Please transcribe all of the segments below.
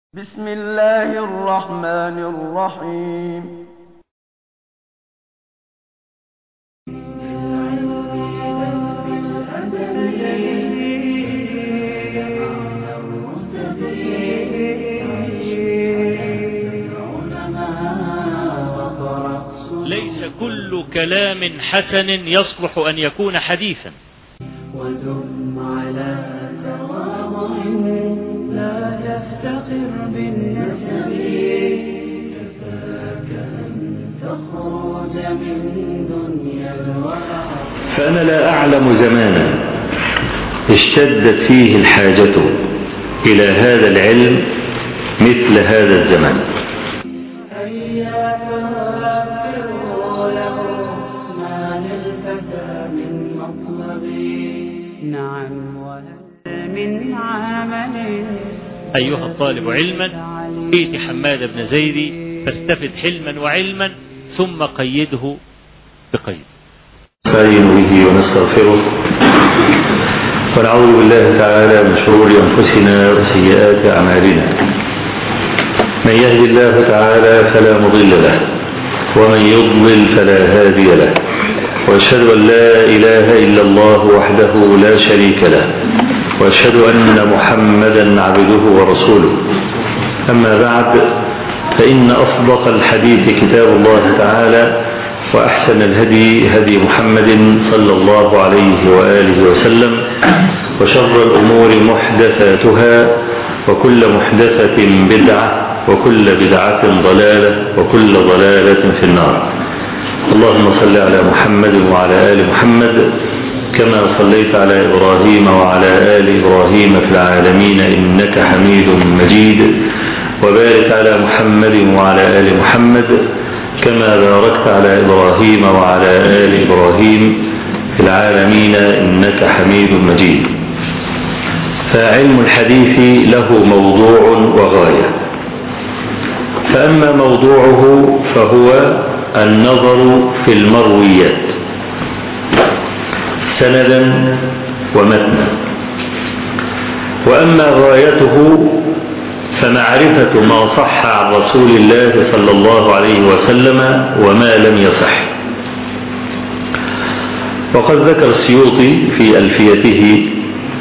بسم الله الرحمن الرحيم. ليس كل كلام حسن يصلح أن يكون حديثا. ودم على تواضع لا تفتقر بالنسب، كفاك أن تخرج من دنيا الورع. فأنا لا أعلم زمانا اشتدت فيه الحاجة إلى هذا العلم مثل هذا الزمان. أيها الطالب علما ائت حماد بن زيد فاستفد حلما وعلما ثم قيده بقيد. نستعين به ونستغفره ونعوذ بالله تعالى من شرور أنفسنا وسيئات أعمالنا. من يهد الله تعالى فلا مضل له ومن يضلل فلا هادي له، وأشهد أن لا إله إلا الله وحده لا شريك له، وأشهد أن محمدا عبده ورسوله. أما بعد، فإن أصدق الحديث كتاب الله تعالى، وأحسن الهدي هدي محمد صلى الله عليه وآله وسلم، وشر الأمور محدثاتها، وكل محدثة بدعة، وكل بدعة ضلالة، وكل ضلالة في النار. اللهم صل على محمد وعلى آل محمد كما صليت على إبراهيم وعلى آل إبراهيم في العالمين إنك حميد مجيد، وبارك على محمد وعلى آل محمد كما باركت على إبراهيم وعلى آل إبراهيم في العالمين إنك حميد مجيد. فعلم الحديث له موضوع وغاية، فأما موضوعه فهو النظر في المرويات سندا ومتنا، وأما غايته فمعرفة ما صح عن رسول الله صلى الله عليه وسلم وما لم يصح. وقد ذكر السيوطي في ألفيته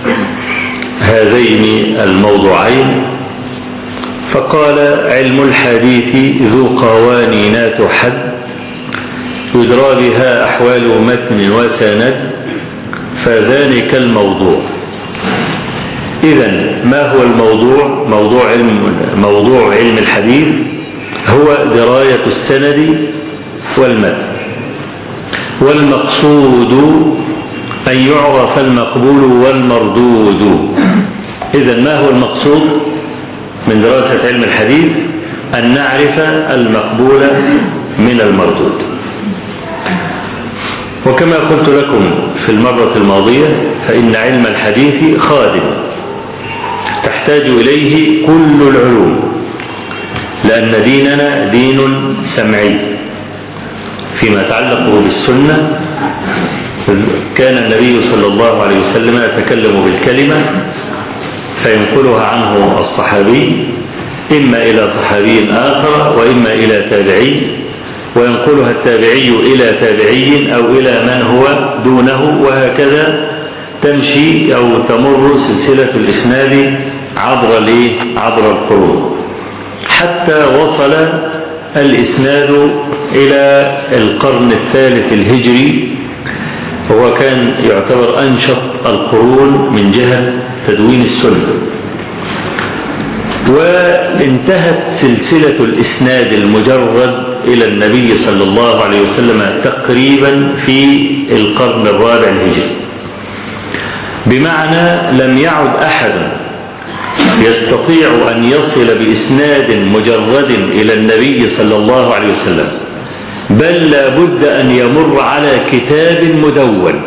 هذين الموضوعين فقال: علم الحديث ذو قوانين تحد، يدرى بها أحوال متن وسند، فذلك الموضوع. إذن ما هو الموضوع؟ موضوع علم الحديث هو دراية السند والمتن، والمقصود أن يعرف المقبول والمردود. إذن ما هو المقصود من دراسة علم الحديث؟ أن نعرف المقبول من المردود. وكما قلت لكم في المرة الماضية، فإن علم الحديث خادم تحتاج إليه كل العلوم، لأن ديننا دين سمعي. فيما يتعلق بالسنة كان النبي صلى الله عليه وسلم يتكلم بالكلمة فينقلها عنه الصحابي إما إلى صحابي آخر وإما إلى تابعي، وينقلها التابعي إلى تابعي أو إلى من هو دونه، وهكذا تمشي أو تمر سلسلة الإسناد عبر القرون، حتى وصل الإسناد إلى القرن الثالث الهجري، وهو كان يعتبر أنشط القرون من جهة تدوين السنة. وانتهت سلسلة الإسناد المجرد إلى النبي صلى الله عليه وسلم تقريبا في القرن الرابع الهجري، بمعنى لم يعد أحد يستطيع أن يصل بإسناد مجرد إلى النبي صلى الله عليه وسلم، بل لا بد أن يمر على كتاب مدون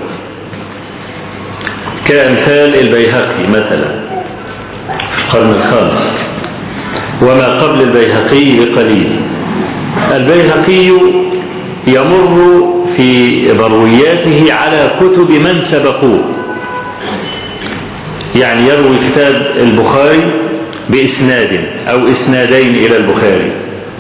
كأمثال البيهقي مثلا في القرن الخامس، وما قبل البيهقي بقليل. البيهقي يمر في مروياته على كتب من سبقوه، يعني يروي كتاب البخاري بإسناد أو إسنادين إلى البخاري،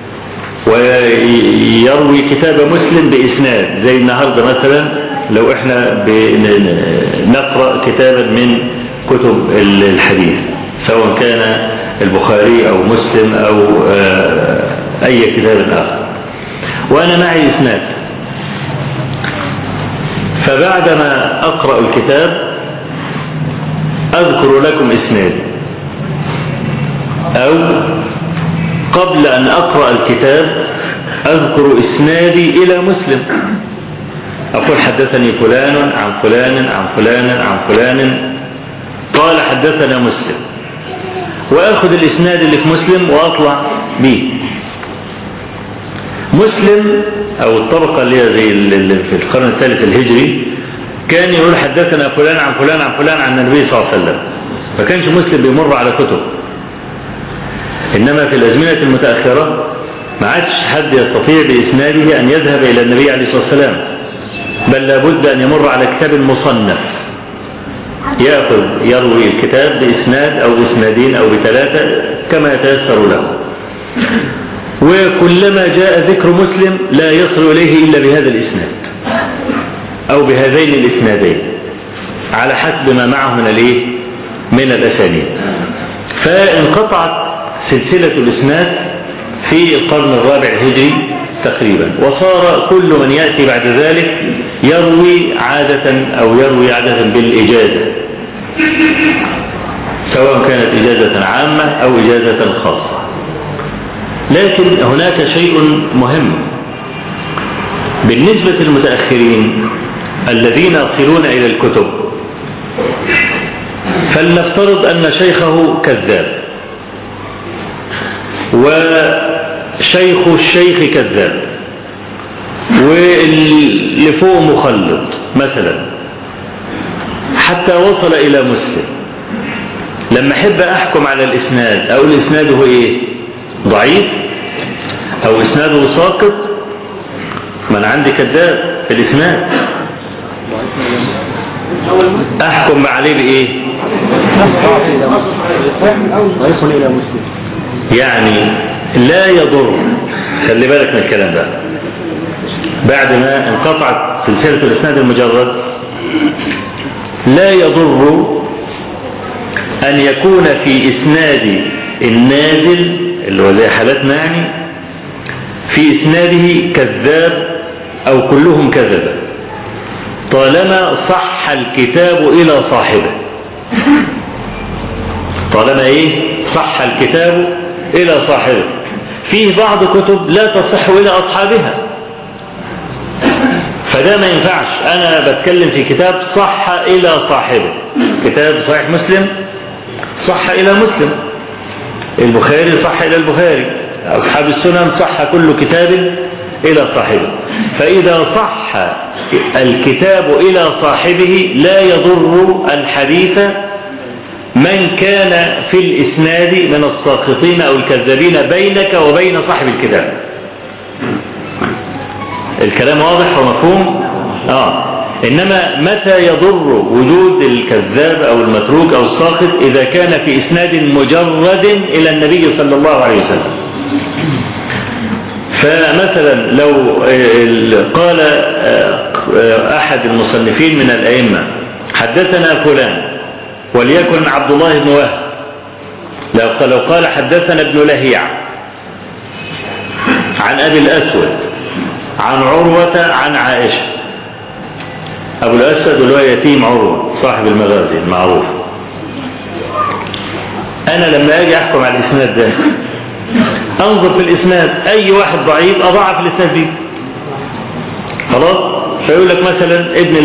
ويروي كتاب مسلم بإسناد، زي النهاردة مثلا لو احنا نقرأ كتابا من كتب الحديث سواء كان البخاري أو مسلم أو أي كتاب آخر، وأنا معي إسناد، فبعدما أقرأ الكتاب أذكر لكم إسناد، أو قبل أن أقرأ الكتاب أذكر إسنادي إلى مسلم، أقول حدثني فلان عن فلان عن فلان عن فلان قال حدثنا مسلم، وأخذ الإسناد اللي في مسلم وأطلع به. مسلم أو الطبقة اللي هي زي في القرن الثالث الهجري كان يقول حدثنا فلان عن فلان عن فلان عن النبي صلى الله عليه وسلم، ما كانش مسلم بيمر على كتب. إنما في الأزمنة المتأخرة ما عادش حد يستطيع بإسناده أن يذهب إلى النبي عليه الصلاة والسلام، بل لابد أن يمر على كتاب مصنف يروي الكتاب بإسناد أو إسنادين أو بثلاثة كما يتيسر له، وكلما جاء ذكر مسلم لا يصل إليه إلا بهذا الإسناد أو بهذين الإسنادين على حسب ما معه من الأسانيد. فانقطعت سلسلة الإسناد في القرن الرابع الهجري تقريبا، وصار كل من يأتي بعد ذلك يروي عادة بالإجازة، سواء كانت إجازة عامة أو إجازة خاصة. لكن هناك شيء مهم بالنسبة للمتأخرين الذين يصلون إلى الكتب، فلنفترض أن شيخه كذاب وشيخ الشيخ كذاب واللي فوق مخلط مثلا حتى وصل إلى مسلم، لما أحب أحكم على الإسناد أقول إسناده إيه؟ ضعيف أو إسناده ساقط؟ ما أنا عندي كذاب في الإسناد، أحكم عليه بإيه؟ يعني لا يضر، خلي بالك من الكلام ده، بعد ما انقطعت سلسلة الإسناد المجرد لا يضر أن يكون في إسناد النازل اللي هو زي حالتنا يعني في إسناده كذاب أو كلهم كذبة، طالما صح الكتاب إلى صاحبه. طالما إيه؟ صح الكتاب إلى صاحبه. فيه بعض كتب لا تصح إلى أصحابها، فده ما ينفعش. أنا بتكلم في كتاب صح إلى صاحبه، كتاب صحيح مسلم صح إلى مسلم، البخاري صح إلى البخاري، أصحاب السنن صح كل كتاب إلى صاحبه. فإذا صح الكتاب إلى صاحبه لا يضر الحديث من كان في الإسناد من الساقطين أو الكذابين بينك وبين صاحب الكتاب. الكلام واضح ومفهوم؟ إنما متى يضر وجود الكذاب أو المتروك أو الساقط؟ إذا كان في إسناد مجرد إلى النبي صلى الله عليه وسلم. فمثلا لو قال أحد المصنفين من الأئمة حدثنا فلان وليكن عبد الله بن وهب، لو قال حدثنا ابن لهيع عن أبي الأسود عن عروة عن عائشة، أبو الأسود اللي هو يتيم عروة صاحب المغازي المعروف، أنا لما أجي أحكم على الإسناد ده أنظر في الإسناد أي واحد ضعيف أضعف الإسناد دي خلاص. فيقول لك مثلا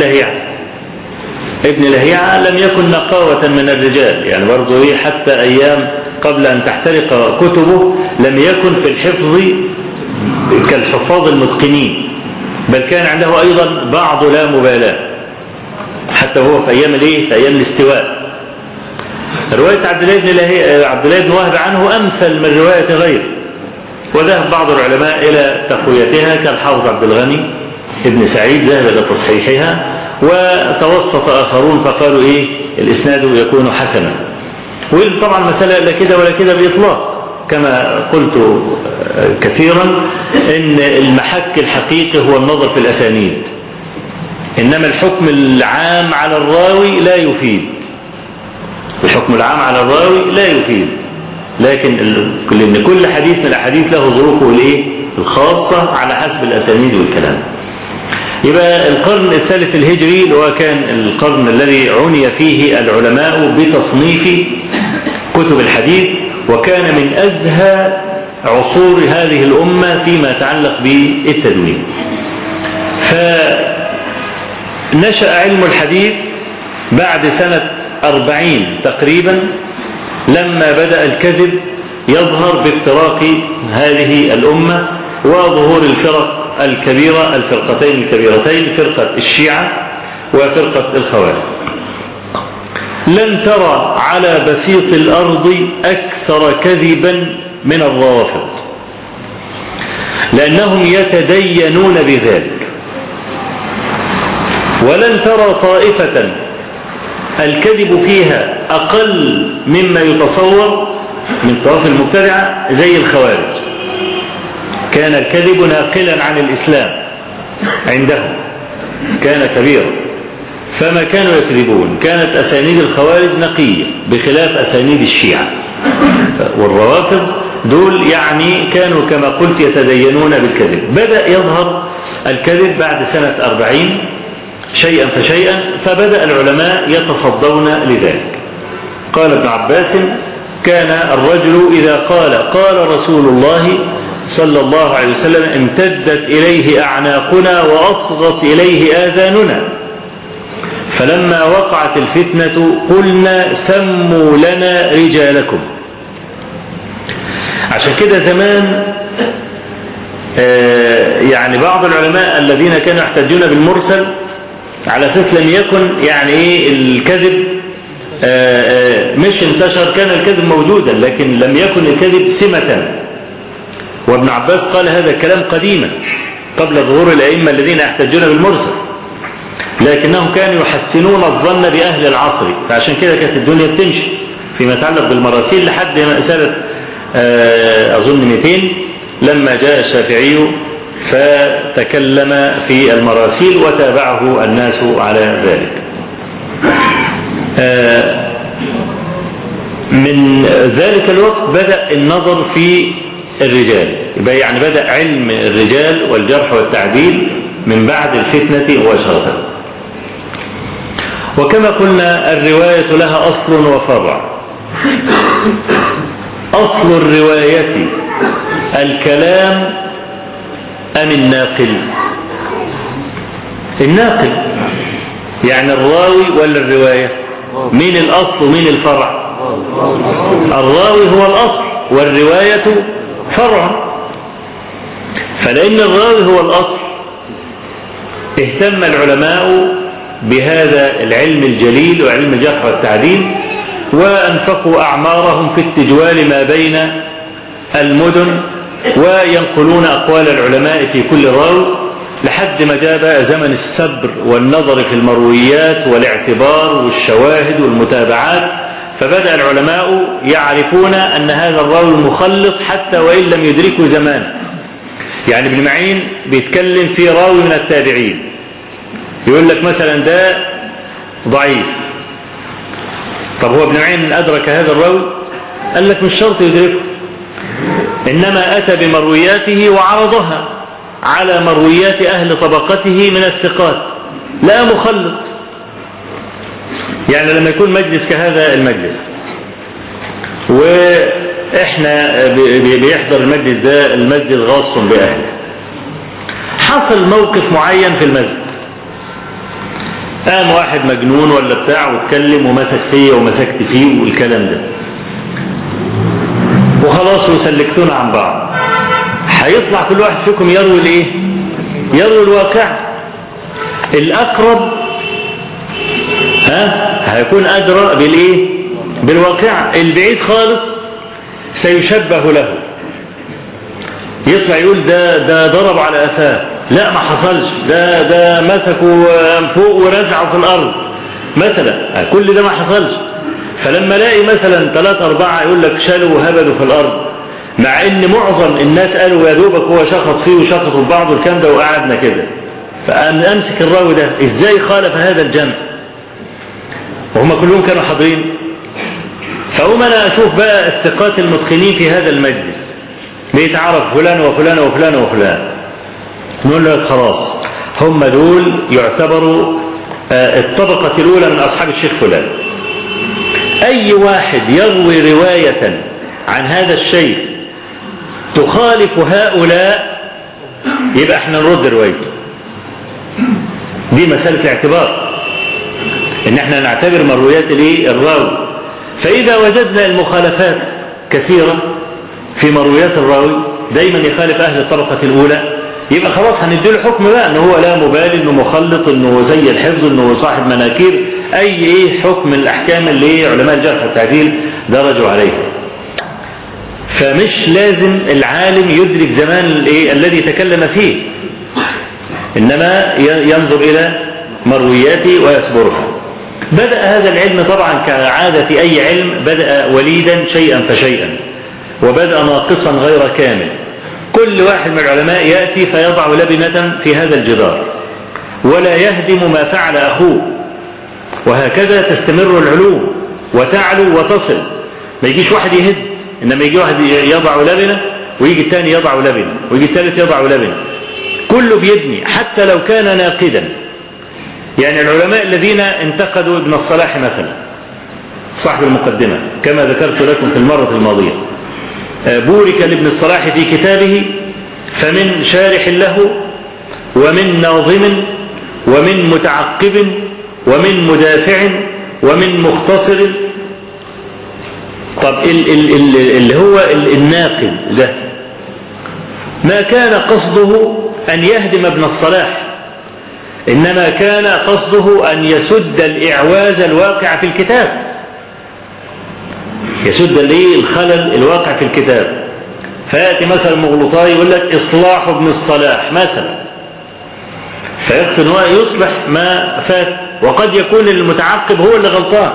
ابن لهيعة لم يكن نقاوة من الرجال، يعني برضه حتى أيام قبل أن تحترق كتبه لم يكن في الحفظ كالحفاظ المتقنين، بل كان عنده أيضا بعض لا مبالاة حتى هو في أيام في أيام الاستواء. رواية عبد الله بن وهب عنه أمثل من رواية غيره، وذهب بعض العلماء إلى تقويتها كالحافظ عبد الغني ابن سعيد ذهب إلى تصحيحها، وتوسط آخرون فقالوا الإسناد يكون حسنا. وطبعا مسألة لا كده ولا كده بإطلاق، كما قلت كثيرا إن المحك الحقيقي هو النظر في الأسانيد، إنما الحكم العام على الراوي لا يفيد. الحكم العام على الراوي لا يفيد، لكن كل حديث من الأحاديث له ظروفه الخاصة على حسب الأسانيد والكلام. يبقى القرن الثالث الهجري اللي هو كان القرن الذي عني فيه العلماء بتصنيف كتب الحديث، وكان من أزهى عصور هذه الأمة فيما يتعلق بالتدوين. فنشأ علم الحديث بعد سنة 40 تقريبا، لما بدأ الكذب يظهر بافتراق هذه الأمة وظهور الفرق الكبيرة، الفرقتين الكبيرتين، فرقة الشيعة وفرقة الخوارج. لن ترى على بسيط الأرض أكثر كذبا من الروافض، لأنهم يتدينون بذلك. ولن ترى طائفة الكذب فيها أقل مما يتصور من طرف المبتدعة زي الخوارج. كان الكذب ناقلا عن الإسلام عندهم، كان كبيرا، فما كانوا يكذبون. كانت أسانيد الخوارج نقية بخلاف أسانيد الشيعة، والروافض دول يعني كانوا كما قلت يتدينون بالكذب. بدأ يظهر الكذب بعد سنة 40 شيئا فشيئا، فبدأ العلماء يتصدون لذلك. قال ابن عباس: كان الرجل إذا قال رسول الله صلى الله عليه وسلم امتدت إليه أعناقنا وأصغت إليه آذاننا، فلما وقعت الفتنة قلنا سموا لنا رجالكم. عشان كده زمان يعني بعض العلماء الذين كانوا يحتجون بالمرسل على أساس لم يكن يعني الكذب مش انتشر، كان الكذب موجودا لكن لم يكن الكذب سمة. وابن عباس قال هذا الكلام قديما قبل ظهور الأئمة الذين يحتجون بالمرسل، لكنهم كانوا يحسنون الظن بأهل العصر، فعشان كده كانت الدنيا بتمشي فيما يتعلق بالمراسيل لحد سنة أظن 200 لما جاء الشافعي فتكلم في المراسيل وتابعه الناس على ذلك. من ذلك الوقت بدأ النظر في الرجال، يعني بدأ علم الرجال والجرح والتعديل من بعد الفتنة مباشرة. وكما قلنا الرواية لها أصل وفرع. أصل الرواية الكلام أم الناقل؟ الناقل يعني الراوي ولا الرواية؟ مين الأصل ومين الفرع؟ الراوي هو الأصل والرواية فرع. فلأن الراوي هو الأصل اهتم العلماء بهذا العلم الجليل وعلم الجرح والتعديل، وأنفقوا أعمارهم في التجوال ما بين المدن وينقلون أقوال العلماء في كل راوي، لحد ما جاء بقى زمن السبر والنظر في المرويات والاعتبار والشواهد والمتابعات، فبدأ العلماء يعرفون أن هذا الراوي مخلط حتى وإن لم يدركه زمان. يعني ابن معين بيتكلم في راوي من التابعين، يقول لك مثلا ده ضعيف. طب هو ابن معين أدرك هذا الراوي؟ قال لك مش شرط يدركه، إنما أتى بمروياته وعرضها على مرويات أهل طبقته من الثقات، لا مخلط. يعني لما يكون مجلس كهذا المجلس وإحنا بيحضر المجلس ده المسجد غاص بأهله، حصل موقف معين في المسجد، قام واحد مجنون ولا بتاع واتكلم ومسك فيه ومسكت فيه والكلام ده، وخلاص وسلكتونا عن بعض. هيطلع كل واحد فيكم يروي الايه؟ يروي الواقع. الأقرب هيكون أدرى بالايه؟ بالواقع. البعيد خالص سيشبه له، يطلع يقول ده ضرب على قفاه، لا ما حصلش، ده مسكوا فوق ورزعوا في الأرض مثلا، كل ده ما حصلش. فلما الاقي مثلا 3-4 يقول لك شالوا وهبدوا في الارض، مع ان معظم الناس قالوا يا دوبك هو شخص فيه وشخصوا في بعض والكلام ده وقعدنا كده، فامسك الراوي ده ازاي خالف هذا الجمع وهم كلهم كانوا حاضرين؟ فأقوم أنا أشوف بقى الثقات المتقنين في هذا المجلس بيتعرف فلان وفلان وفلان وفلان، نقول لك خلاص هم دول يعتبروا الطبقة الأولى من أصحاب الشيخ فلان. أي واحد يروي رواية عن هذا الشيخ تخالف هؤلاء يبقى احنا نرد روايته. دي مسألة الاعتبار، ان احنا نعتبر مرويات الراوي. فإذا وجدنا المخالفات كثيرة في مرويات الراوي دايما يخالف أهل الطبقة الأولى، يبقى خلاص هنديله حكم بقى انه هو لا مبالي، انه مخلط، انه زي الحفظ، انه صاحب مناكير، اي حكم من الاحكام اللي علماء الجرح والتعديل درجوا عليها. فمش لازم العالم يدرك زمان الذي تكلم فيه، انما ينظر الى مروياته ويصبرها. بدأ هذا العلم طبعا كعادة اي علم، بدأ وليدا شيئا فشيئا، وبدأ ناقصا غير كامل. كل واحد من العلماء يأتي فيضع لبنة في هذا الجدار ولا يهدم ما فعل أخوه، وهكذا تستمر العلوم وتعلو وتصل. ما يجيش واحد يهد، إنما يجي واحد يضع لبنة ويجي الثاني يضع لبنة ويجي الثالث يضع لبنة، كله بيبني حتى لو كان ناقدا. يعني العلماء الذين انتقدوا ابن الصلاح مثلا صاحب المقدمة كما ذكرت لكم في المرة الماضية، بورك لابن الصلاح في كتابه فمن شارح له ومن ناظم ومن متعقب ومن مدافع ومن مختصر. طب اللي هو الناقد ده ما كان قصده أن يهدم ابن الصلاح، إنما كان قصده أن يسد الإعواز الواقع في الكتاب، يسد الخلل الواقع في الكتاب. فيأتي مثلا مغلطاي يقول لك إصلاح ابن الصلاح مثلا، فيقصد أنه يصلح ما فات، وقد يكون المتعقب هو اللي غلطان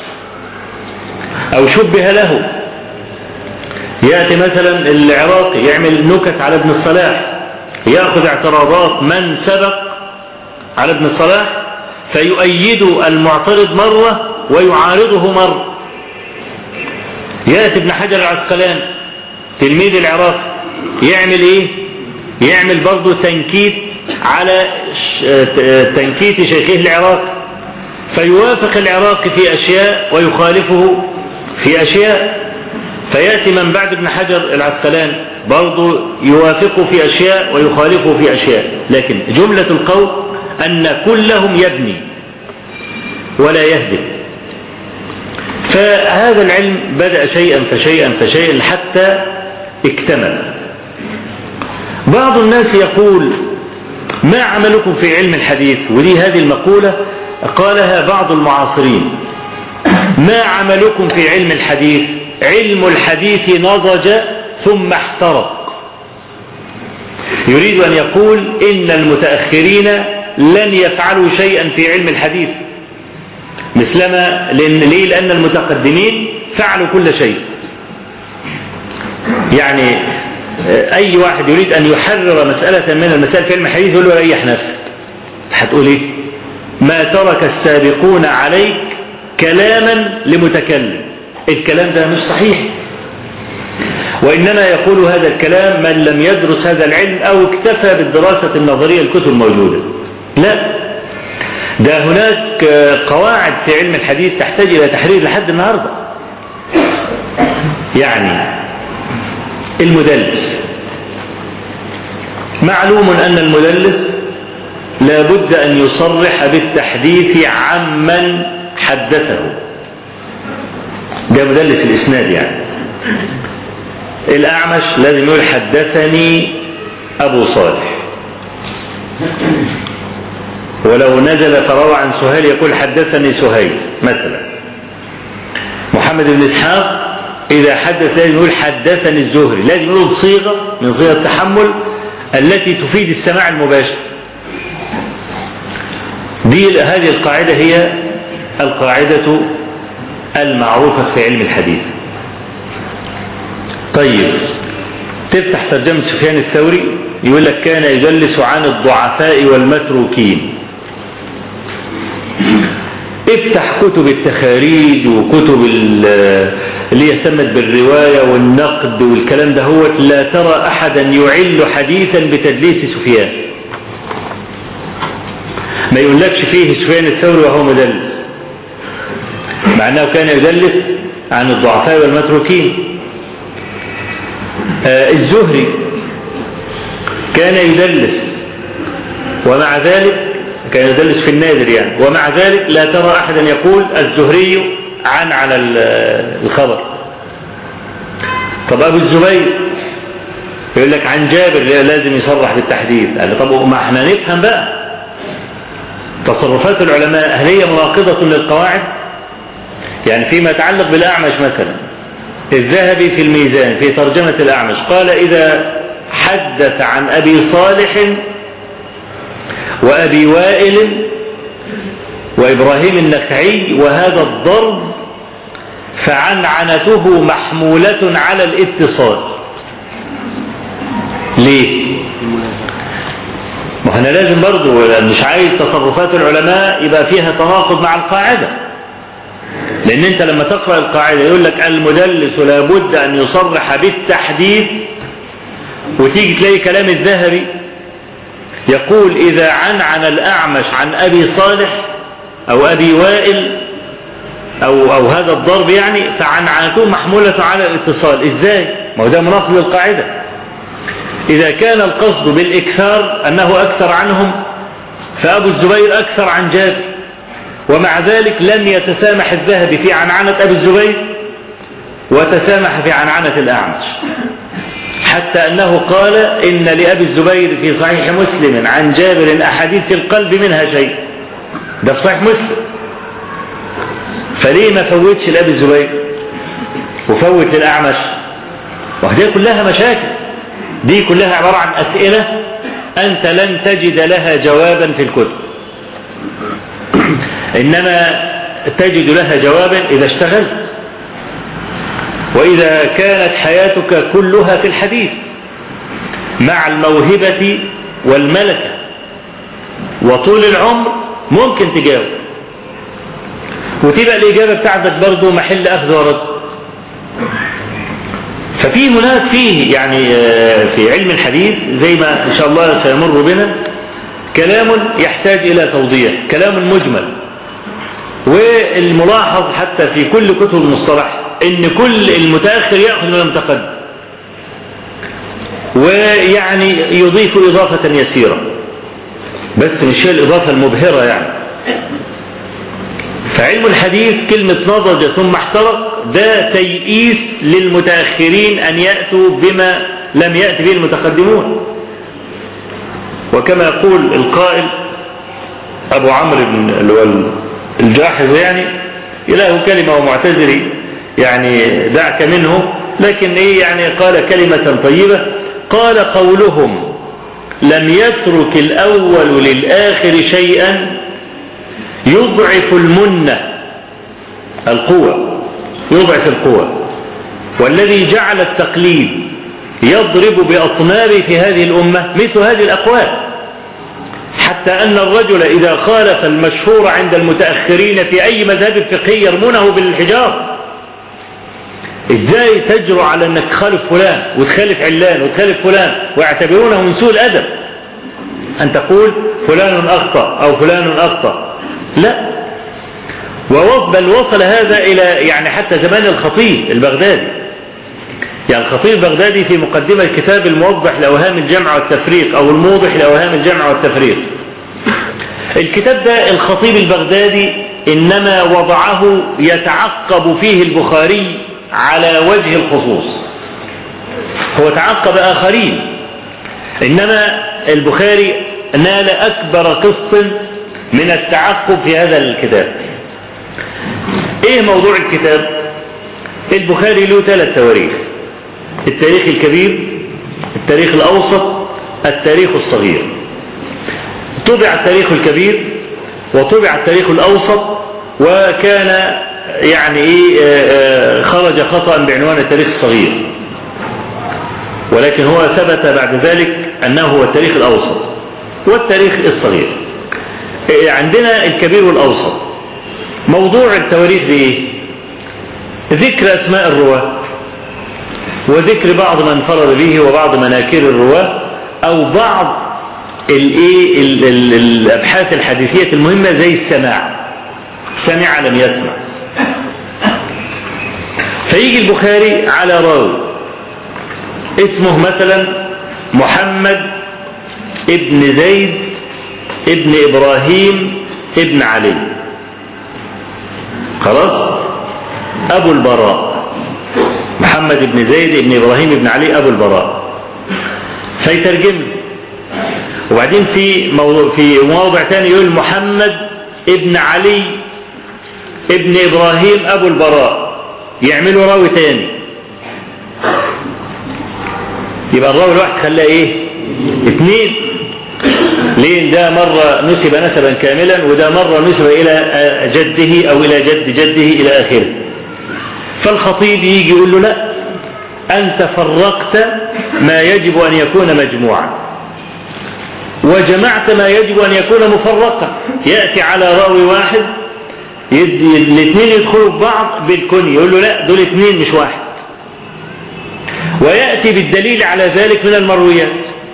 أو شبه له. يأتي مثلا العراقي يعمل نكت على ابن الصلاح، يأخذ اعتراضات من سبق على ابن الصلاح فيؤيد المعترض مرة ويعارضه مرة. يأتي ابن حجر العسقلاني تلميذ العراقي يعمل يعمل برضه تنكيت على تنكيت شيخه العراقي، فيوافق العراقي في أشياء ويخالفه في أشياء. فيأتي من بعد ابن حجر العسقلاني برضه يوافقه في أشياء ويخالفه في أشياء، لكن جملة القول أن كلهم يبني ولا يهدم. فهذا العلم بدأ شيئا فشيئا فشيئا حتى اكتمل. بعض الناس يقول ما عملكم في علم الحديث، ودي هذه المقولة قالها بعض المعاصرين، ما عملكم في علم الحديث؟ علم الحديث نضج ثم احترق. يريد أن يقول إن المتأخرين لن يفعلوا شيئا في علم الحديث مثلما، لأن المتقدمين فعلوا كل شيء. يعني أي واحد يريد أن يحرر مسألة من المسائل في علم الحديث يقول له ريح نفسك، هتقول إيه؟ ما ترك السابقون عليك كلاما لمتكلم. الكلام ده مش صحيح، وإنما يقول هذا الكلام من لم يدرس هذا العلم أو اكتفى بالدراسة النظرية الكتب الموجودة. لا، ده هناك قواعد في علم الحديث تحتاج إلى تحرير لحد النهاردة. يعني المدلس، معلوم أن المدلس لابد أن يصرح بالتحديث عمن حدثه، ده مدلس الإسناد. يعني الأعمش لازم يقول حدثني أبو صالح، ولو نزل فروى عن سهيل يقول حدثني سهيل مثلا. محمد بن إسحاق إذا حدث لازم يقول حدثني الزهري، لازم يقول صيغة من صيغ التحمل التي تفيد السماع المباشر. هذه القاعدة هي القاعدة المعروفة في علم الحديث. طيب تفتح ترجمة سفيان الثوري يقول لك كان يجلس عن الضعفاء والمتروكين. افتح كتب التخاريج وكتب اللي يهتمت بالرواية والنقد والكلام ده، هو لا ترى أحدا يعل حديثا بتدليس سفيان. ما يقولكش فيه سفيان الثوري وهو مدلس، مع أنه كان يدلس عن الضعفاء والمتروكين. الزهري كان يدلس، ومع ذلك كان يدلس في النادر يعني، ومع ذلك لا ترى أحدا يقول الزهري عن على الخبر. طب أبو الزبير يقول لك عن جابر لازم يصرح بالتحديث. قال طب ما احنا نفهم بقى تصرفات العلماء هل هي مناقضة للقواعد؟ يعني فيما يتعلق بالأعمش مثلا، الذهبي في الميزان في ترجمة الأعمش قال إذا حدث عن أبي صالح وأبي وائل وإبراهيم النخعي وهذا الضرب فعنعنته محمولة على الاتصال. ليه؟ ما احنا لازم برضو مش عايز تصرفات العلماء يبقى فيها تناقض مع القاعدة، لأن أنت لما تقرأ القاعدة يقول لك المدلس لابد أن يصرح بالتحديث، وتيجي تلاقي كلام الذهبي يقول إذا عن الأعمش عن أبي صالح أو أبي وائل أو هذا الضرب يعني فعنعنته محمولة على الاتصال. إزاي؟ ما هو ده مناقض للقاعدة. إذا كان القصد بالإكثار أنه أكثر عنهم فأبو الزبير أكثر عن جابر، ومع ذلك لم يتسامح الذهبي في عنعنة أبي الزبير وتسامح في عنعنة الأعمش، حتى أنه قال إن لأبي الزبير في صحيح مسلم عن جابر أحاديث القلب منها شيء. ده في صحيح مسلم، فليه ما فوتش لأبي الزبير وفوت للأعمش؟ وهذه كلها مشاكل، دي كلها عبارة عن أسئلة أنت لن تجد لها جوابا في الكتب، إنما تجد لها جوابا إذا اشتغلت، وإذا كانت حياتك كلها في الحديث مع الموهبة والملكة وطول العمر ممكن تجاوب، وتبقى الإجابة بتاعتك برضو محل أخذ ورد. ففي هناك فيه يعني في علم الحديث زي ما إن شاء الله سيمر بنا كلام يحتاج إلى توضيح، كلام مجمل. والملاحظ حتى في كل كتب المصطلح إن كل المتأخر يأخذ من المتقدم، ويعني يضيف إضافة يسيرة بس مش هي الإضافة المبهرة يعني. فعلم الحديث كلمة نضج ثم احترق ده تيئيس للمتأخرين أن يأتوا بما لم يأتي به المتقدمون. وكما يقول القائل أبو عمرو بن الجاحظ يعني إله كلمة ومعتذري يعني دعك منه، لكن إيه يعني قال كلمة طيبة، قال قولهم لم يترك الأول للآخر شيئا يضعف المنة القوة، يضعف القوة، والذي جعل التقليد يضرب بأطنابه في هذه الأمة مثل هذه الأقوال، حتى أن الرجل إذا خالف المشهور عند المتأخرين في أي مذهب فقهي يرمونه بالحجار. إزاي تجرؤ على أنك تخالف فلان وتخالف علان وتخالف فلان ويعتبرونه من سوء الأدب أن تقول فلان أخطأ أو فلان أخطأ؟ لا. بل وصل هذا إلى يعني حتى زمان الخطيب البغدادي، يعني الخطيب البغدادي في مقدمة الكتاب الموضح لأوهام الجمع والتفريق أو الموضح لأوهام الجمع والتفريق، الكتاب ده الخطيب البغدادي إنما وضعه يتعقب فيه البخاري على وجه الخصوص، هو تعقب آخرين، إنما البخاري نال أكبر قسط من التعقب في هذا الكتاب. إيه موضوع الكتاب؟ البخاري له 3 تواريخ: التاريخ الكبير، التاريخ الأوسط، التاريخ الصغير. طبع التاريخ الكبير وطبع التاريخ الأوسط، وكان يعني ايه خرج خطأ بعنوان التاريخ الصغير، ولكن هو ثبت بعد ذلك أنه هو التاريخ الأوسط والتاريخ الصغير. عندنا الكبير والأوسط. موضوع التواريخ دي ايه؟ ذكر أسماء الرواة وذكر بعض من انفرد به وبعض مناكير الرواة أو بعض الأبحاث الحديثية المهمة زي السماع، سمع لم يسمع. فيجي البخاري على راوي اسمه مثلا محمد ابن زيد ابن إبراهيم ابن علي، خلاص، أبو البراء، محمد ابن زيد ابن إبراهيم ابن علي أبو البراء، فيترجم. وبعدين في موضع ثاني يقول محمد ابن علي ابن إبراهيم أبو البراء، يعملوا راوي ثاني، يبقى الراوي الواحد خلاه ايه؟ اثنين. ليه؟ ده مرة نسب نسبا كاملا وده مرة نسب إلى جده أو إلى جد جده إلى آخره. فالخطيب يجي يقول له لا، أنت فرقت ما يجب أن يكون مجموعا وجمعت ما يجب أن يكون مفرقا. يأتي على راوي واحد الاثنين يدخلوا في بعض بالكنية، يقول له لا، دول اثنين مش واحد، ويأتي بالدليل على ذلك من المرويات.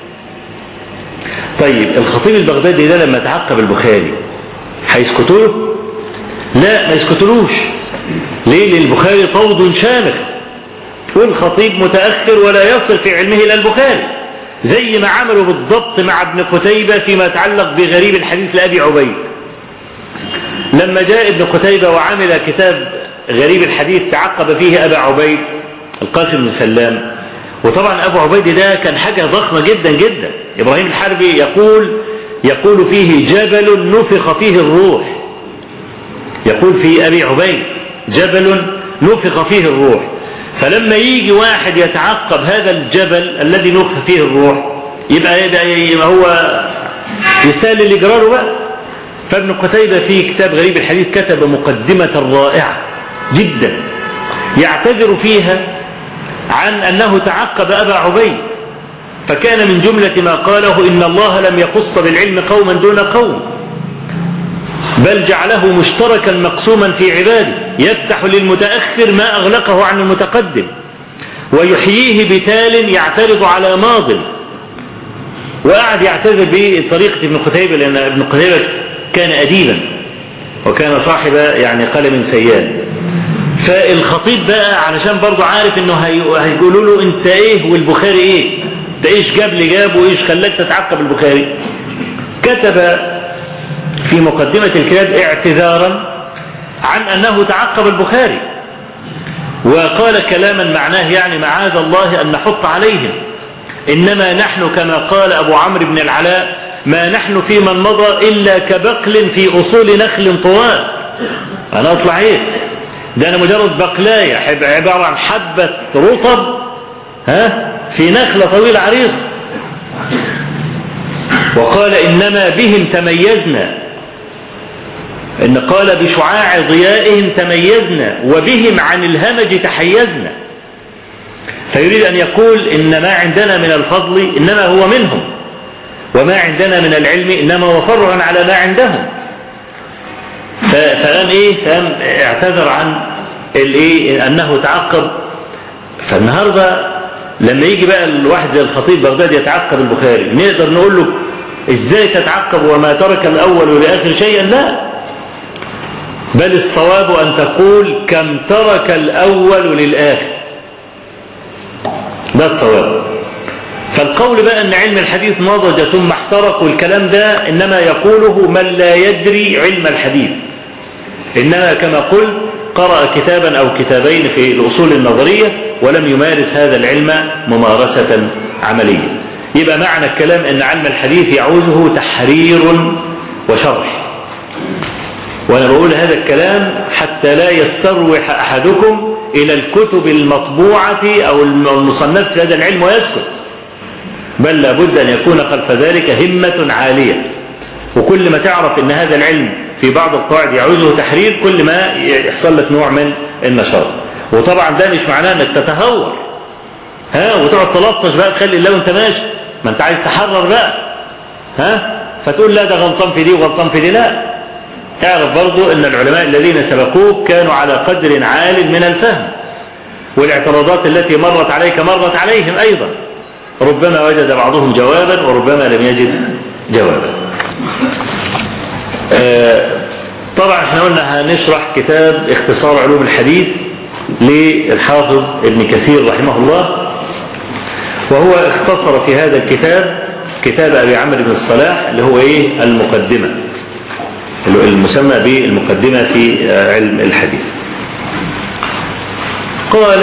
طيب الخطيب البغدادي ده لما تعقب البخاري هيسكتوا له؟ لا، ما يسكتلوش. ليه؟ لأن البخاري فوض شامخ والخطيب متأخر ولا يصل في علمه إلى البخاري، زي ما عملوا بالضبط مع ابن قتيبة فيما يتعلق بغريب الحديث لأبي عبيد. لما جاء ابن قتيبة وعمل كتاب غريب الحديث تعقب فيه أبا عبيد القاسم بن سلام، وطبعا أبو عبيد ده كان حاجة ضخمة جدا جدا. إبراهيم الحربي يقول فيه جبل نفخ فيه الروح، يقول في أبي عبيد جبل نفخ فيه الروح. فلما يجي واحد يتعقب هذا الجبل الذي نفخ فيه الروح يبقى هو يسال اللي جراله بقى. فابن قتيبة في كتاب غريب الحديث كتب مقدمة رائعة جدا يعتذر فيها عن أنه تعقب أبا عبيد، فكان من جملة ما قاله إن الله لم يخص بالعلم قوما دون قوم، بل جعله مشتركا مقسوما في عباده، يفتح للمتأخر ما أغلقه عن المتقدم ويحييه بتال يعترض على ماض. وقعد يعتذر بطريقة ابن قتيبة، لأن ابن قتيبة كان أديبا وكان صاحب يعني قلم سيان. فالخطيب بقى علشان برضه عارف انه هيقولوا له انت ايه والبخاري ايه، انت ايش جاب وايش خلاك تتعقب البخاري، كتب في مقدمة الكتاب اعتذارا عن انه تعقب البخاري، وقال كلاما معناه يعني معاذ الله ان نحط عليهم، انما نحن كما قال ابو عمرو بن العلاء ما نحن في من مضى الا كبقل في اصول نخل طوال. انا اطلع ايه ده؟ انا مجرد بقلاية عبارة عن حبة رطب في نخلة طويلة عريضة. وقال انما بهم تميزنا، ان قال بشعاع ضيائهم تميزنا وبهم عن الهمج تحيزنا. فيريد ان يقول ان ما عندنا من الفضل انما هو منهم، وما عندنا من العلم انما هو فرعا على ما عندهم. فقام اعتذر عن انه تعقب. فالنهارده لما يجي بقى الواحد زي الخطيب بغداد يتعقب البخاري، نقدر نقول له ازاي تتعقب وما ترك الاول لاخر شيئا؟ لا، بل الصواب ان تقول كم ترك الاول للاخر، ده الصواب. فالقول بقى ان علم الحديث نضج ثم احترق والكلام ده انما يقوله من لا يدري علم الحديث، انما كما قلت قرأ كتابا او كتابين في الاصول النظرية ولم يمارس هذا العلم ممارسة عملية. يبقى معنى الكلام ان علم الحديث يعوزه تحرير وشرح. وانا بقول هذا الكلام حتى لا يستروح احدكم الى الكتب المطبوعة او المصنفة في هذا العلم ويسكت، بل لابد ان يكون خلف ذلك همة عالية. وكل ما تعرف ان هذا العلم في بعض القواعد يعوزه تحرير كل ما يحصل لك نوع من النشاط. وطبعا ده مش معناه انك تتهور وتقعد تلطش بقى تخلي الله وانت ماشي، ما انت عايز تحرر بقى فتقول لا ده غلطان في دي وغلطان في دي. لا، اعرف برضو ان العلماء الذين سبقوك كانوا على قدر عال من الفهم، والاعتراضات التي مرت عليك مرت عليهم ايضا، ربما وجد بعضهم جوابا وربما لم يجد جوابا. طبعا احنا قلنا هنشرح كتاب اختصار علوم الحديث للحافظ ابن كثير رحمه الله، وهو اختصر في هذا الكتاب كتاب ابي عمرو بن الصلاح اللي هو المقدمة، المسمى بالمقدمة في علم الحديث. قال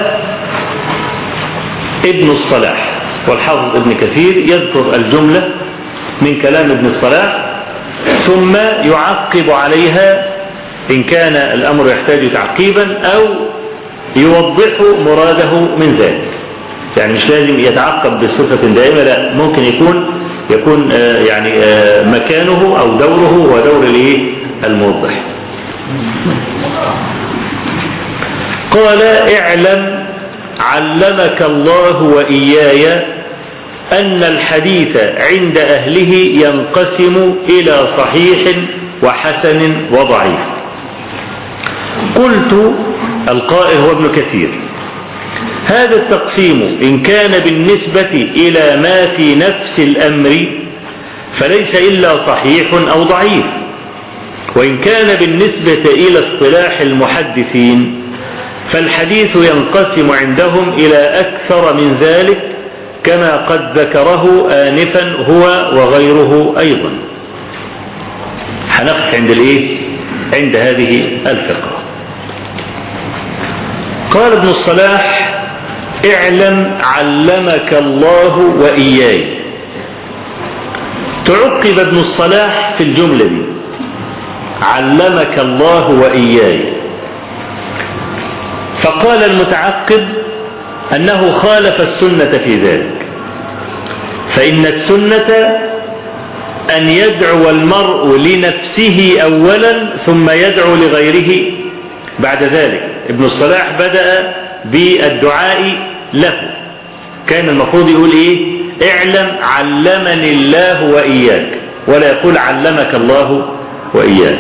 ابن الصلاح، والحافظ ابن كثير يذكر الجملة من كلام ابن الصلاح ثم يعقب عليها إن كان الأمر يحتاج تعقيبا أو يوضح مراده من ذلك. يعني مش لازم يتعقب بصفة دائمة، لا، ممكن يكون يعني مكانه أو دوره هو دور الموضح. قال اعلم علمك الله وإياي أن الحديث عند أهله ينقسم إلى صحيح وحسن وضعيف. قلت، القائل هو ابن كثير، هذا التقسيم إن كان بالنسبة إلى ما في نفس الأمر فليس إلا صحيح أو ضعيف، وإن كان بالنسبة إلى اصطلاح المحدثين فالحديث ينقسم عندهم إلى أكثر من ذلك كما قد ذكره آنفا هو وغيره أيضا. هنقف عند هذه الفقرة. قال ابن الصلاح اعلم علمك الله وإياي. تعقب ابن الصلاح في الجملة دي علمك الله وإياي، فقال المتعقب أنه خالف السنة في ذلك، فإن السنة أن يدعو المرء لنفسه أولا ثم يدعو لغيره بعد ذلك. ابن الصلاح بدأ بالدعاء له، كان المفروض يقول اعلم علمني الله وإياك، ولا يقول علمك الله وإياك.